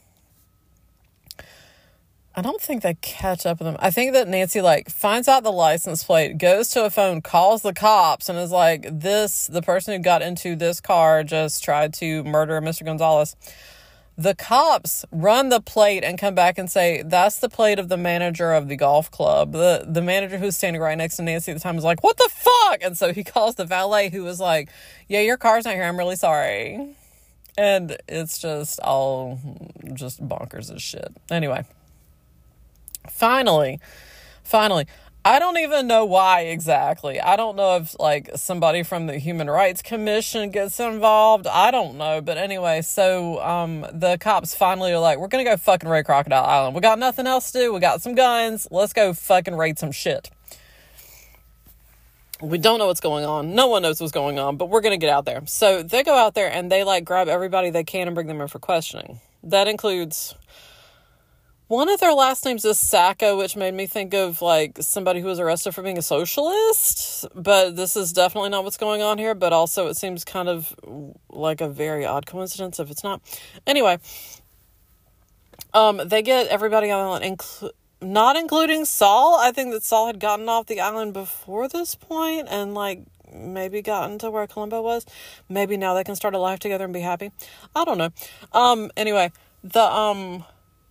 Speaker 1: I don't think they catch up with them. I think that Nancy, like, finds out the license plate, goes to a phone, calls the cops, and is like, this, the person who got into this car just tried to murder Mister Gonzalez. The cops run the plate and come back and say, that's the plate of the manager of the golf club. The the manager who's standing right next to Nancy at the time was like, what the fuck? And so he calls the valet, who was like, yeah, your car's not here. I'm really sorry. And it's just all just bonkers as shit. Anyway. Finally, finally, I don't even know why exactly. I don't know if, like, somebody from the Human Rights Commission gets involved. I don't know. But anyway, so um, the cops finally are like, we're going to go fucking raid Crocodile Island. We got nothing else to do. We got some guns. Let's go fucking raid some shit. We don't know what's going on. No one knows what's going on, but we're going to get out there. So they go out there and they, like, grab everybody they can and bring them in for questioning. That includes... one of their last names is Sacco, which made me think of, like, somebody who was arrested for being a socialist. But this is definitely not what's going on here. But also, it seems kind of like a very odd coincidence if it's not. Anyway, um, they get everybody on the island, inclu- not including Saul. I think that Saul had gotten off the island before this point and, like, maybe gotten to where Columbo was. Maybe now they can start a life together and be happy. I don't know. Um, anyway, the, um...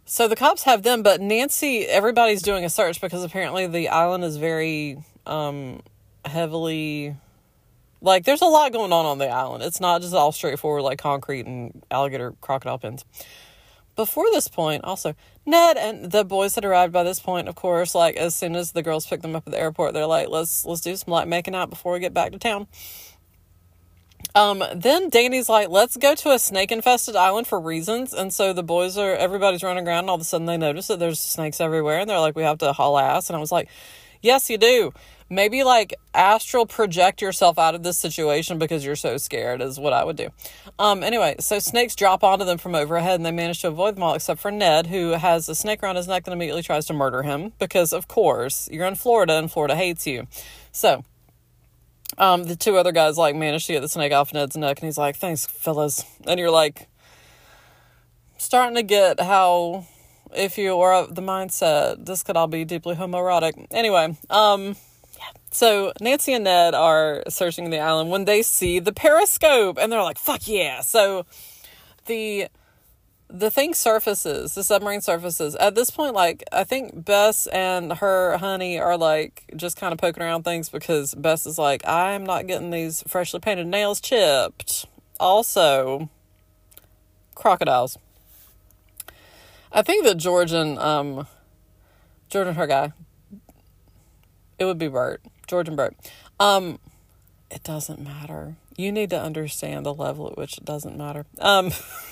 Speaker 1: So the cops have them, but Nancy, everybody's doing a search because apparently the island is very um, heavily, like, there's a lot going on on the island. It's not just all straightforward, like, concrete and alligator crocodile pens. Before this point, also, Ned and the boys had arrived by this point, of course. Like, as soon as the girls picked them up at the airport, they're like, let's let's do some, like, making out before we get back to town. Um, then Danny's like, let's go to a snake-infested island for reasons. And so the boys are, everybody's running around, and all of a sudden they notice that there's snakes everywhere, and they're like, we have to haul ass. And I was like, yes, you do. Maybe, like, astral project yourself out of this situation because you're so scared is what I would do. Um, anyway, so snakes drop onto them from overhead, and they manage to avoid them all except for Ned, who has a snake around his neck that immediately tries to murder him because, of course, you're in Florida, and Florida hates you. So Um, the two other guys, like, managed to get the snake off Ned's neck, and he's like, thanks, fellas. And you're, like, starting to get how, if you were of the mindset, this could all be deeply homoerotic. Anyway, um, yeah. So Nancy and Ned are searching the island when they see the periscope, and they're like, fuck yeah. So the... The thing surfaces, the submarine surfaces. At this point, like, I think Bess and her honey are, like, just kind of poking around things because Bess is like, I'm not getting these freshly painted nails chipped. Also, crocodiles. I think that George and, um, George and her guy, it would be Bert. George and Bert. Um, it doesn't matter. You need to understand the level at which it doesn't matter. Um...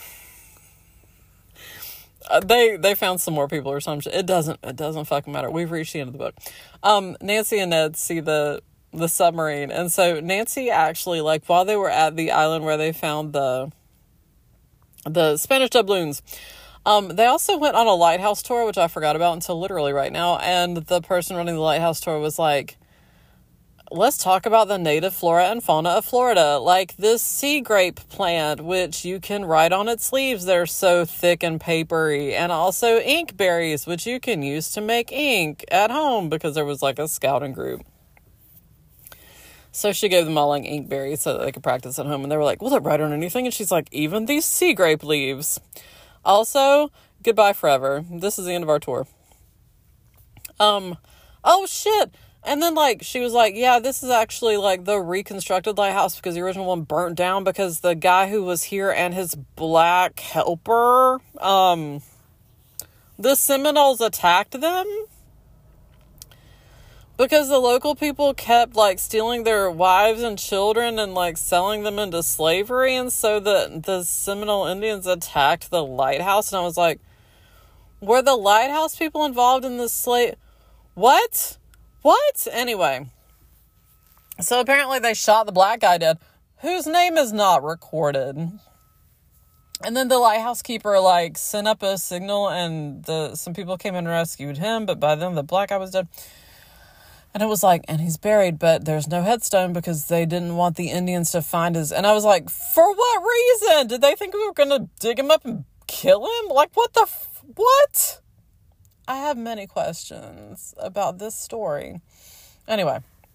Speaker 1: Uh, they they found some more people or something. It doesn't it doesn't fucking matter. We've reached the end of the book. Um, Nancy and Ned see the the submarine, and so Nancy actually, like, while they were at the island where they found the the Spanish doubloons, um, they also went on a lighthouse tour, which I forgot about until literally right now. And the person running the lighthouse tour was like, let's talk about the native flora and fauna of Florida, like this sea grape plant, which you can write on its leaves. They're so thick and papery. And also ink berries, which you can use to make ink at home because there was, like, a scouting group. So she gave them all, like, ink berries so that they could practice at home. And they were like, will it write on anything? And she's like, even these sea grape leaves. Also, goodbye forever. This is the end of our tour. Um, oh shit. And then, like, she was like, yeah, this is actually, like, the reconstructed lighthouse because the original one burnt down because the guy who was here and his black helper, um, the Seminoles attacked them because the local people kept, like, stealing their wives and children and, like, selling them into slavery. And so the, the Seminole Indians attacked the lighthouse. And I was like, were the lighthouse people involved in this slave? What? What? Anyway, so apparently they shot the black guy dead, whose name is not recorded. And then the lighthouse keeper, like, sent up a signal, and the some people came and rescued him, but by then the black guy was dead. And it was like, and he's buried, but there's no headstone because they didn't want the Indians to find his... And I was like, for what reason? Did they think we were going to dig him up and kill him? Like, what the... F- what? I have many questions about this story. Anyway,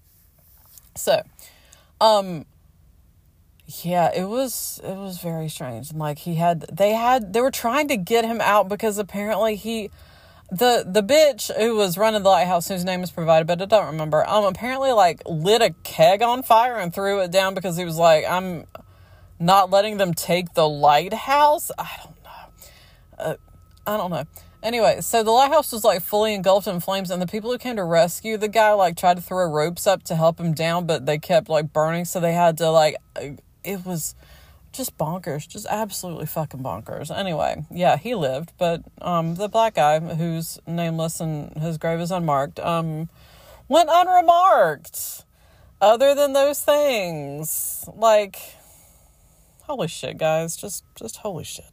Speaker 1: so, um, yeah, it was, it was very strange. And, like, he had, they had, they were trying to get him out because apparently he, the, the bitch who was running the lighthouse, whose name is provided, but I don't remember, um, apparently, like, lit a keg on fire and threw it down because he was like, I'm not letting them take the lighthouse. I don't know. Uh, I don't know. Anyway, so the lighthouse was, like, fully engulfed in flames, and the people who came to rescue the guy, like, tried to throw ropes up to help him down, but they kept, like, burning, so they had to, like, it was just bonkers, just absolutely fucking bonkers. Anyway, yeah, he lived, but, um, the black guy, who's nameless and his grave is unmarked, um, went unremarked, other than those things. Like, holy shit, guys, just, just holy shit.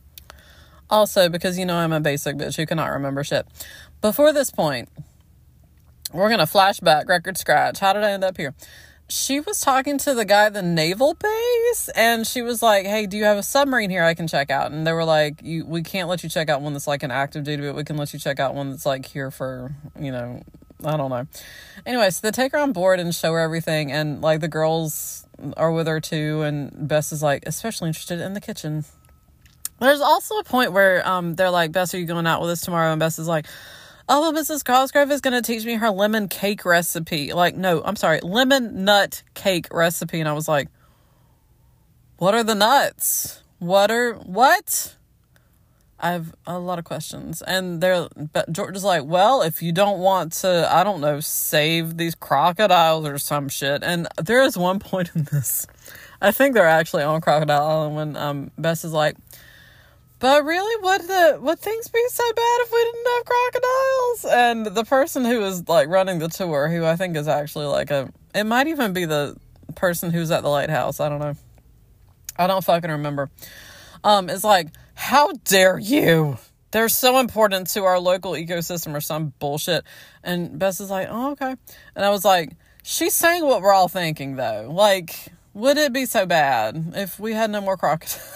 Speaker 1: Also, because you know I'm a basic bitch who cannot remember shit. Before this point, we're going to flashback, record scratch. How did I end up here? She was talking to the guy at the naval base, and she was like, hey, do you have a submarine here I can check out? And they were like, you, we can't let you check out one that's, like, an active duty, but we can let you check out one that's, like, here for, you know, I don't know. Anyway, so they take her on board and show her everything, and, like, the girls are with her, too, and Bess is, like, especially interested in the kitchen. There's also a point where um they're like, Bess, are you going out with us tomorrow? And Bess is like, oh, well, Missus Cosgrove is going to teach me her lemon cake recipe. Like, no, I'm sorry, lemon nut cake recipe. And I was like, what are the nuts? What are, what? I have a lot of questions. And they're, but George is like, well, if you don't want to, I don't know, save these crocodiles or some shit. And there is one point in this, I think they're actually on Crocodile Island when um, Bess is like, but really, would the would things be so bad if we didn't have crocodiles? And the person who is like running the tour, who I think is actually like a, it might even be the person who's at the lighthouse. I don't know. I don't fucking remember. Um, is like, how dare you? They're so important to our local ecosystem or some bullshit. And Bess is like, oh, okay. And I was like, she's saying what we're all thinking though. Like, would it be so bad if we had no more crocodiles?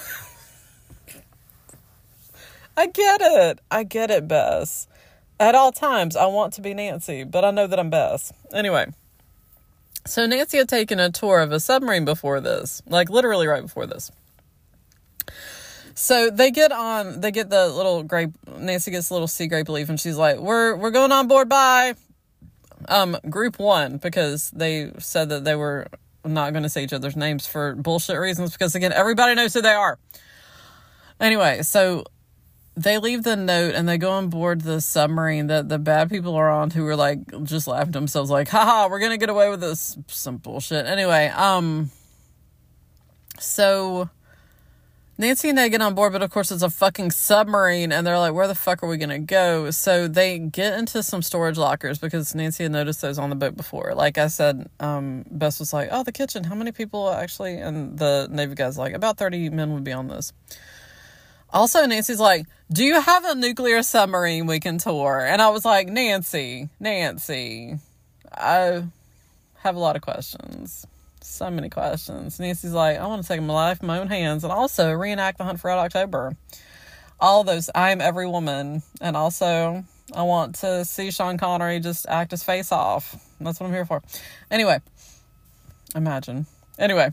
Speaker 1: I get it. I get it, Bess. At all times, I want to be Nancy, but I know that I'm Bess. Anyway, so Nancy had taken a tour of a submarine before this, like literally right before this. So they get on, they get the little grape, Nancy gets a little sea grape leaf, and she's like, we're we're going on board, bye. Um, group one, because they said that they were not going to say each other's names for bullshit reasons, because again, everybody knows who they are. Anyway, so they leave the note and they go on board the submarine that the bad people are on, who were like just laughing to themselves like, haha, we're gonna get away with this, some bullshit. Anyway, um so Nancy and they get on board, but of course it's a fucking submarine, and they're like, where the fuck are we gonna go? So they get into some storage lockers, because Nancy had noticed those on the boat before. Like I said, um Bess was like, oh, the kitchen, how many people actually? And the Navy guy's like, about thirty men would be on this. Also, Nancy's like, do you have a nuclear submarine we can tour? And I was like, Nancy, Nancy, I have a lot of questions. So many questions. Nancy's like, I want to take my life in my own hands and also reenact the Hunt for Red October. All those, I am every woman. And also, I want to see Sean Connery just act his face off. That's what I'm here for. Anyway, imagine. Anyway.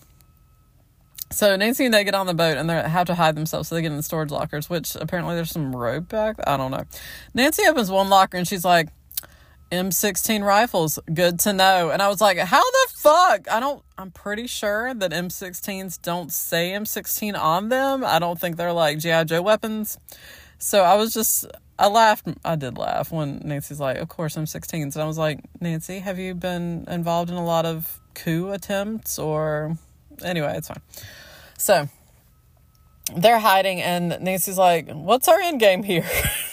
Speaker 1: So Nancy and they get on the boat and they have to hide themselves, so they get in the storage lockers, which apparently there's some rope back. I don't know. Nancy opens one locker and she's like, M sixteen rifles, good to know. And I was like, how the fuck? I don't, I'm pretty sure that M sixteens don't say M sixteen on them. I don't think they're like G I Joe weapons. So I was just, I laughed. I did laugh when Nancy's like, of course M sixteens. And I was like, Nancy, have you been involved in a lot of coup attempts or... Anyway, it's fine. So they're hiding, and Nancy's like, what's our end game here?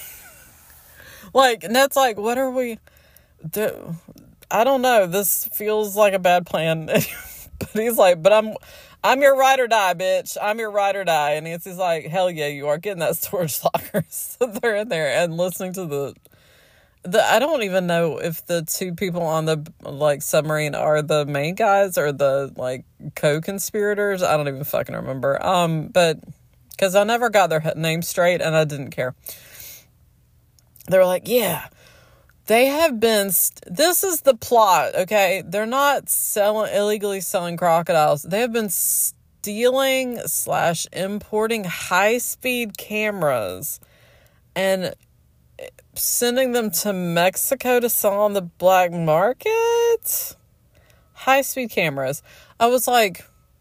Speaker 1: Like, Ned's like, what are we do? I don't know. This feels like a bad plan. But he's like, but I'm I'm your ride or die, bitch. I'm your ride or die. And Nancy's like, hell yeah, you are. Getting that storage locker. So they're in there and listening to the The, I don't even know if the two people on the, like, submarine are the main guys or the, like, co-conspirators. I don't even fucking remember. Um, but, because I never got their names straight, and I didn't care. They were like, yeah, they have been, st- this is the plot, okay? They're not selling, illegally selling crocodiles. They have been stealing slash importing high-speed cameras and sending them to Mexico to sell on the black market. High-speed cameras. I was like,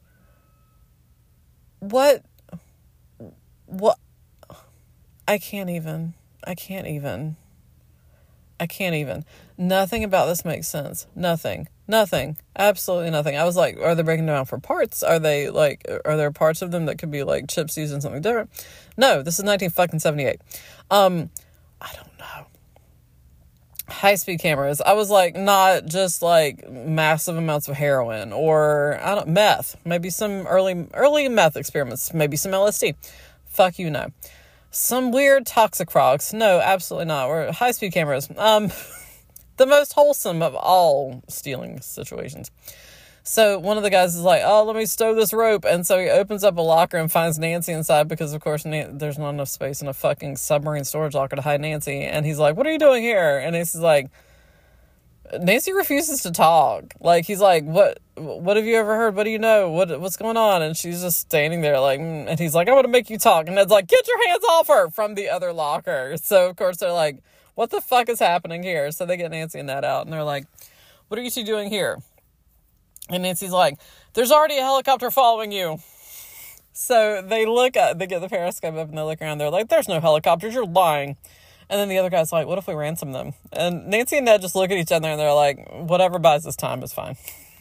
Speaker 1: what? What? I can't even. I can't even. I can't even. Nothing about this makes sense. Nothing. Nothing. Absolutely nothing. I was like, are they breaking them down for parts? Are they, like, are there parts of them that could be, like, chips used in something different? No, this is nineteen fucking seventy-eight. Um... I don't know. High-speed cameras. I was like, not just like massive amounts of heroin or I don't meth. Maybe some early early meth experiments. Maybe some L S D. Fuck you, no. Some weird toxic frogs. No, absolutely not. Or high-speed cameras. Um, the most wholesome of all stealing situations. So one of the guys is like, oh, let me stow this rope. And so he opens up a locker and finds Nancy inside because, of course, Nan- there's not enough space in a fucking submarine storage locker to hide Nancy. And he's like, what are you doing here? And Nancy's like, Nancy refuses to talk. Like, he's like, what what have you ever heard? What do you know? What What's going on? And she's just standing there like, mm. And he's like, I want to make you talk. And Ned's like, get your hands off her, from the other locker. So, of course, they're like, what the fuck is happening here? So they get Nancy and Ned out, and they're like, what are you two doing here? And Nancy's like, there's already a helicopter following you. So they look at, they get the periscope up and they look around. They're like, there's no helicopters. You're lying. And then the other guy's like, what if we ransom them? And Nancy and Ned just look at each other and they're like, whatever buys us time is fine.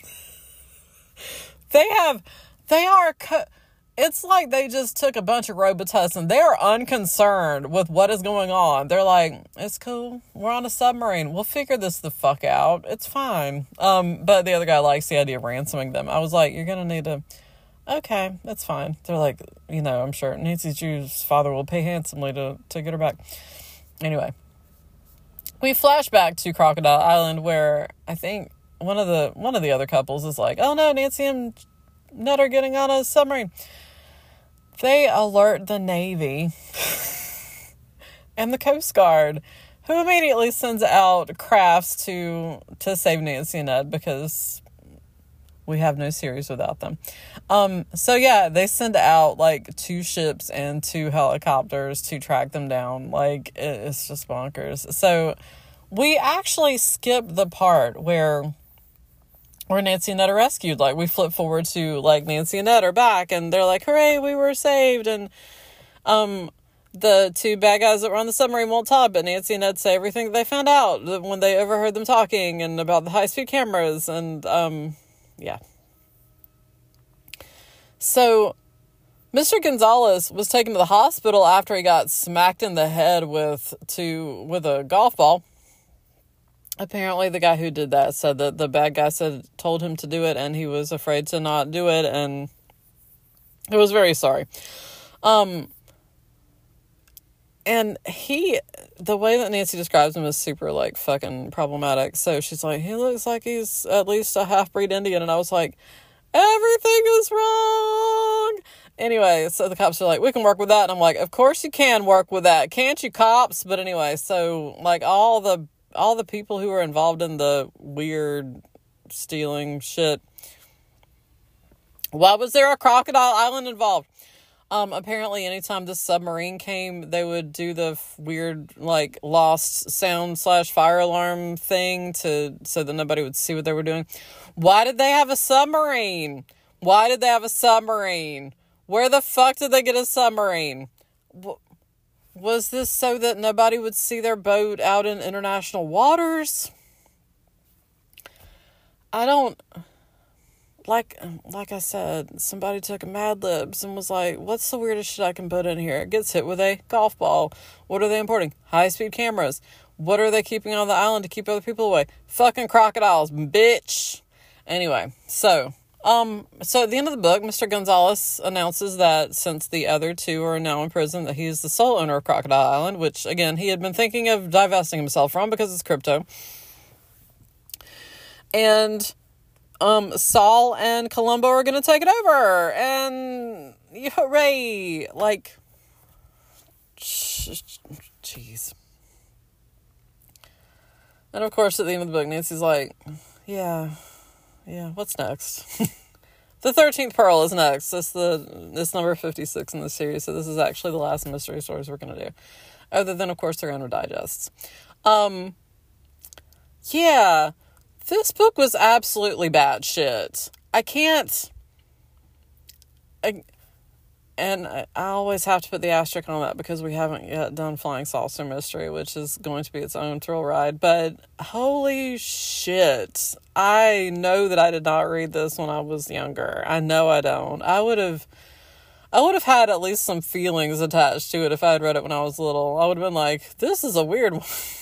Speaker 1: They have, they are, co- it's like they just took a bunch of Robitussin. They are unconcerned with what is going on. They're like, it's cool. We're on a submarine. We'll figure this the fuck out. It's fine. Um, but the other guy likes the idea of ransoming them. I was like, you're going to need to, okay, that's fine. They're like, you know, I'm sure Nancy Drew's father will pay handsomely to, to get her back. Anyway, we flash back to Crocodile Island, where I think one of the one of the other couples is like, oh no, Nancy and Ned are getting on a submarine. They alert the Navy and the Coast Guard, who immediately sends out crafts to to save Nancy and Ned, because we have no series without them. Um, so yeah, they send out like two ships and two helicopters to track them down. Like, it, it's just bonkers. So we actually skip the part where where Nancy and Ned are rescued. Like, we flip forward to like Nancy and Ned are back, and they're like, hooray, we were saved. And um, the two bad guys that were on the submarine won't talk, but Nancy and Ned say everything that they found out when they overheard them talking, and about the high-speed cameras, and um, yeah. So Mister Gonzalez was taken to the hospital after he got smacked in the head with to with a golf ball. Apparently the guy who did that said that the bad guy said told him to do it, and he was afraid to not do it, and he was very sorry. Um and he, the way that Nancy describes him is super like fucking problematic. So she's like, he looks like he's at least a half-breed Indian, and I was like, everything is wrong. Anyway, so the cops are like, we can work with that. And I'm like, of course you can work with that. Can't you, cops? But anyway, so like all the, all the people who are involved in the weird stealing shit. Why was there a Crocodile Island involved? Um, apparently anytime the submarine came, they would do the f- weird, like, lost sound slash fire alarm thing to, so that nobody would see what they were doing. Why did they have a submarine? Why did they have a submarine? Where the fuck did they get a submarine? W- was this so that nobody would see their boat out in international waters? I don't... Like, like I said, somebody took a Mad Libs and was like, what's the weirdest shit I can put in here? It gets hit with a golf ball. What are they importing? High-speed cameras. What are they keeping on the island to keep other people away? Fucking crocodiles, bitch. Anyway, so, um, so at the end of the book, Mister Gonzalez announces that since the other two are now in prison, that he's the sole owner of Crocodile Island, which, again, he had been thinking of divesting himself from because it's crypto. And... Um, Saul and Columbo are going to take it over, and hooray, like, jeez. And of course, at the end of the book, Nancy's like, yeah, yeah, what's next? The thirteenth Pearl is next. It's the, it's number fifty-six in the series, so this is actually the last mystery stories we're going to do. Other than, of course, their inner digests. Um, yeah. This book was absolutely bad shit. I can't... I, and I, I always have to put the asterisk on that because we haven't yet done Flying Saucer Mystery, which is going to be its own thrill ride. But holy shit. I know that I did not read this when I was younger. I know I don't. I would have... I would have had at least some feelings attached to it if I had read it when I was little. I would have been like, this is a weird one.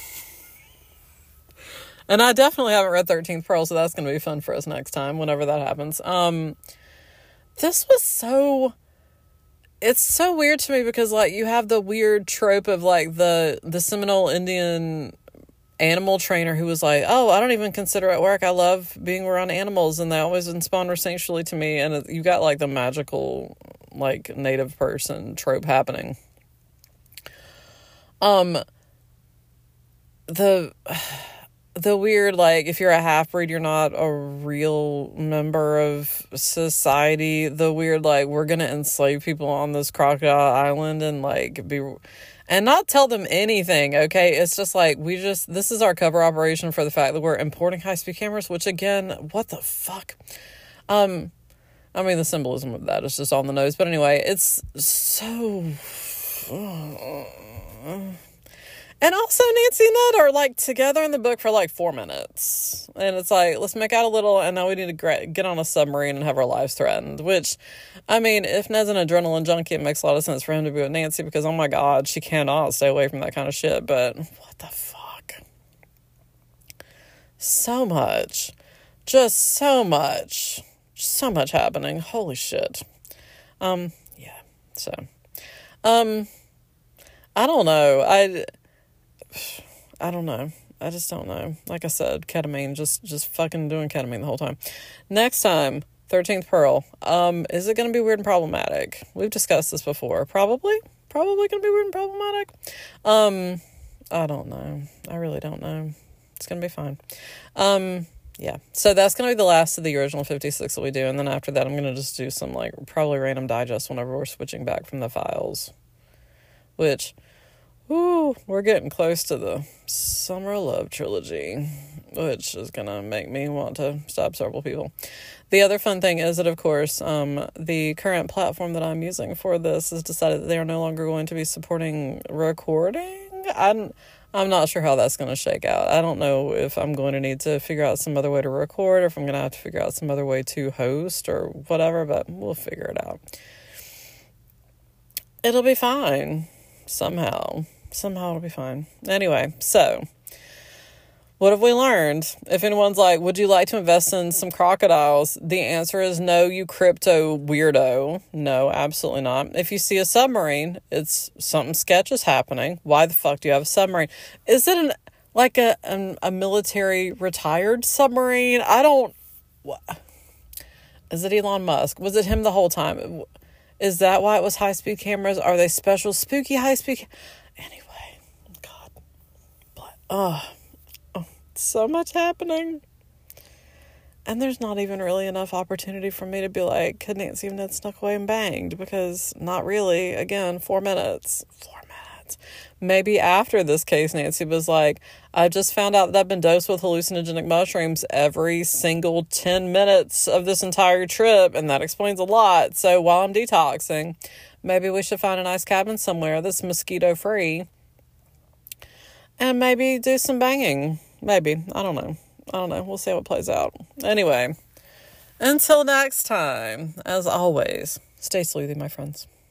Speaker 1: And I definitely haven't read thirteenth Pearl, so that's going to be fun for us next time, whenever that happens. Um, this was so... It's so weird to me because, like, you have the weird trope of, like, the, the Seminole Indian animal trainer who was like, oh, I don't even consider it work. I love being around animals, and they always respond instinctually to me. And you got, like, the magical, like, native person trope happening. Um, the... the weird, like, if you're a half-breed, you're not a real member of society. The weird, like, we're gonna enslave people on this crocodile island and, like, be... And not tell them anything, okay? It's just like, we just... This is our cover operation for the fact that we're importing high-speed cameras, which, again, what the fuck? Um, I mean, the symbolism of that is just on the nose. But anyway, it's so... And also, Nancy and Ned are, like, together in the book for, like, four minutes. And it's like, let's make out a little, and now we need to gra- get on a submarine and have our lives threatened. Which, I mean, if Ned's an adrenaline junkie, it makes a lot of sense for him to be with Nancy, because, oh my God, she cannot stay away from that kind of shit. But, what the fuck? So much. Just so much. So much happening. Holy shit. Um, yeah. So, um, I don't know. I... I don't know. I just don't know. Like I said, ketamine, just just fucking doing ketamine the whole time. Next time, thirteenth Pearl. Um, is it going to be weird and problematic? We've discussed this before. Probably. Probably going to be weird and problematic. Um, I don't know. I really don't know. It's going to be fine. Um, yeah. So that's going to be the last of the original fifty-six that we do. And then after that, I'm going to just do some, like, probably random digest whenever we're switching back from the files. Which... Ooh, we're getting close to the Summer Love trilogy, which is going to make me want to stab several people. The other fun thing is that, of course, um, the current platform that I'm using for this has decided that they are no longer going to be supporting recording. I'm, I'm not sure how that's going to shake out. I don't know if I'm going to need to figure out some other way to record, or if I'm going to have to figure out some other way to host or whatever, but we'll figure it out. It'll be fine. Somehow. Somehow it'll be fine. Anyway, so, what have we learned? If anyone's like, would you like to invest in some crocodiles? The answer is no, you crypto weirdo. No, absolutely not. If you see a submarine, it's something sketch is happening. Why the fuck do you have a submarine? Is it an like a, a, a military retired submarine? I don't... What? Is it Elon Musk? Was it him the whole time? Is that why it was high-speed cameras? Are they special spooky high-speed? Anyway, God. But, oh, oh, so much happening. And there's not even really enough opportunity for me to be like, could Nancy and Ned snuck away and banged? Because not really. Again, four minutes. Four minutes. Maybe after this case, Nancy was like, I just found out that I've been dosed with hallucinogenic mushrooms every single ten minutes of this entire trip, and that explains a lot. So while I'm detoxing, maybe we should find a nice cabin somewhere that's mosquito-free, and maybe do some banging. Maybe. I don't know. I don't know. We'll see how it plays out. Anyway, until next time, as always, stay sleuthy, my friends.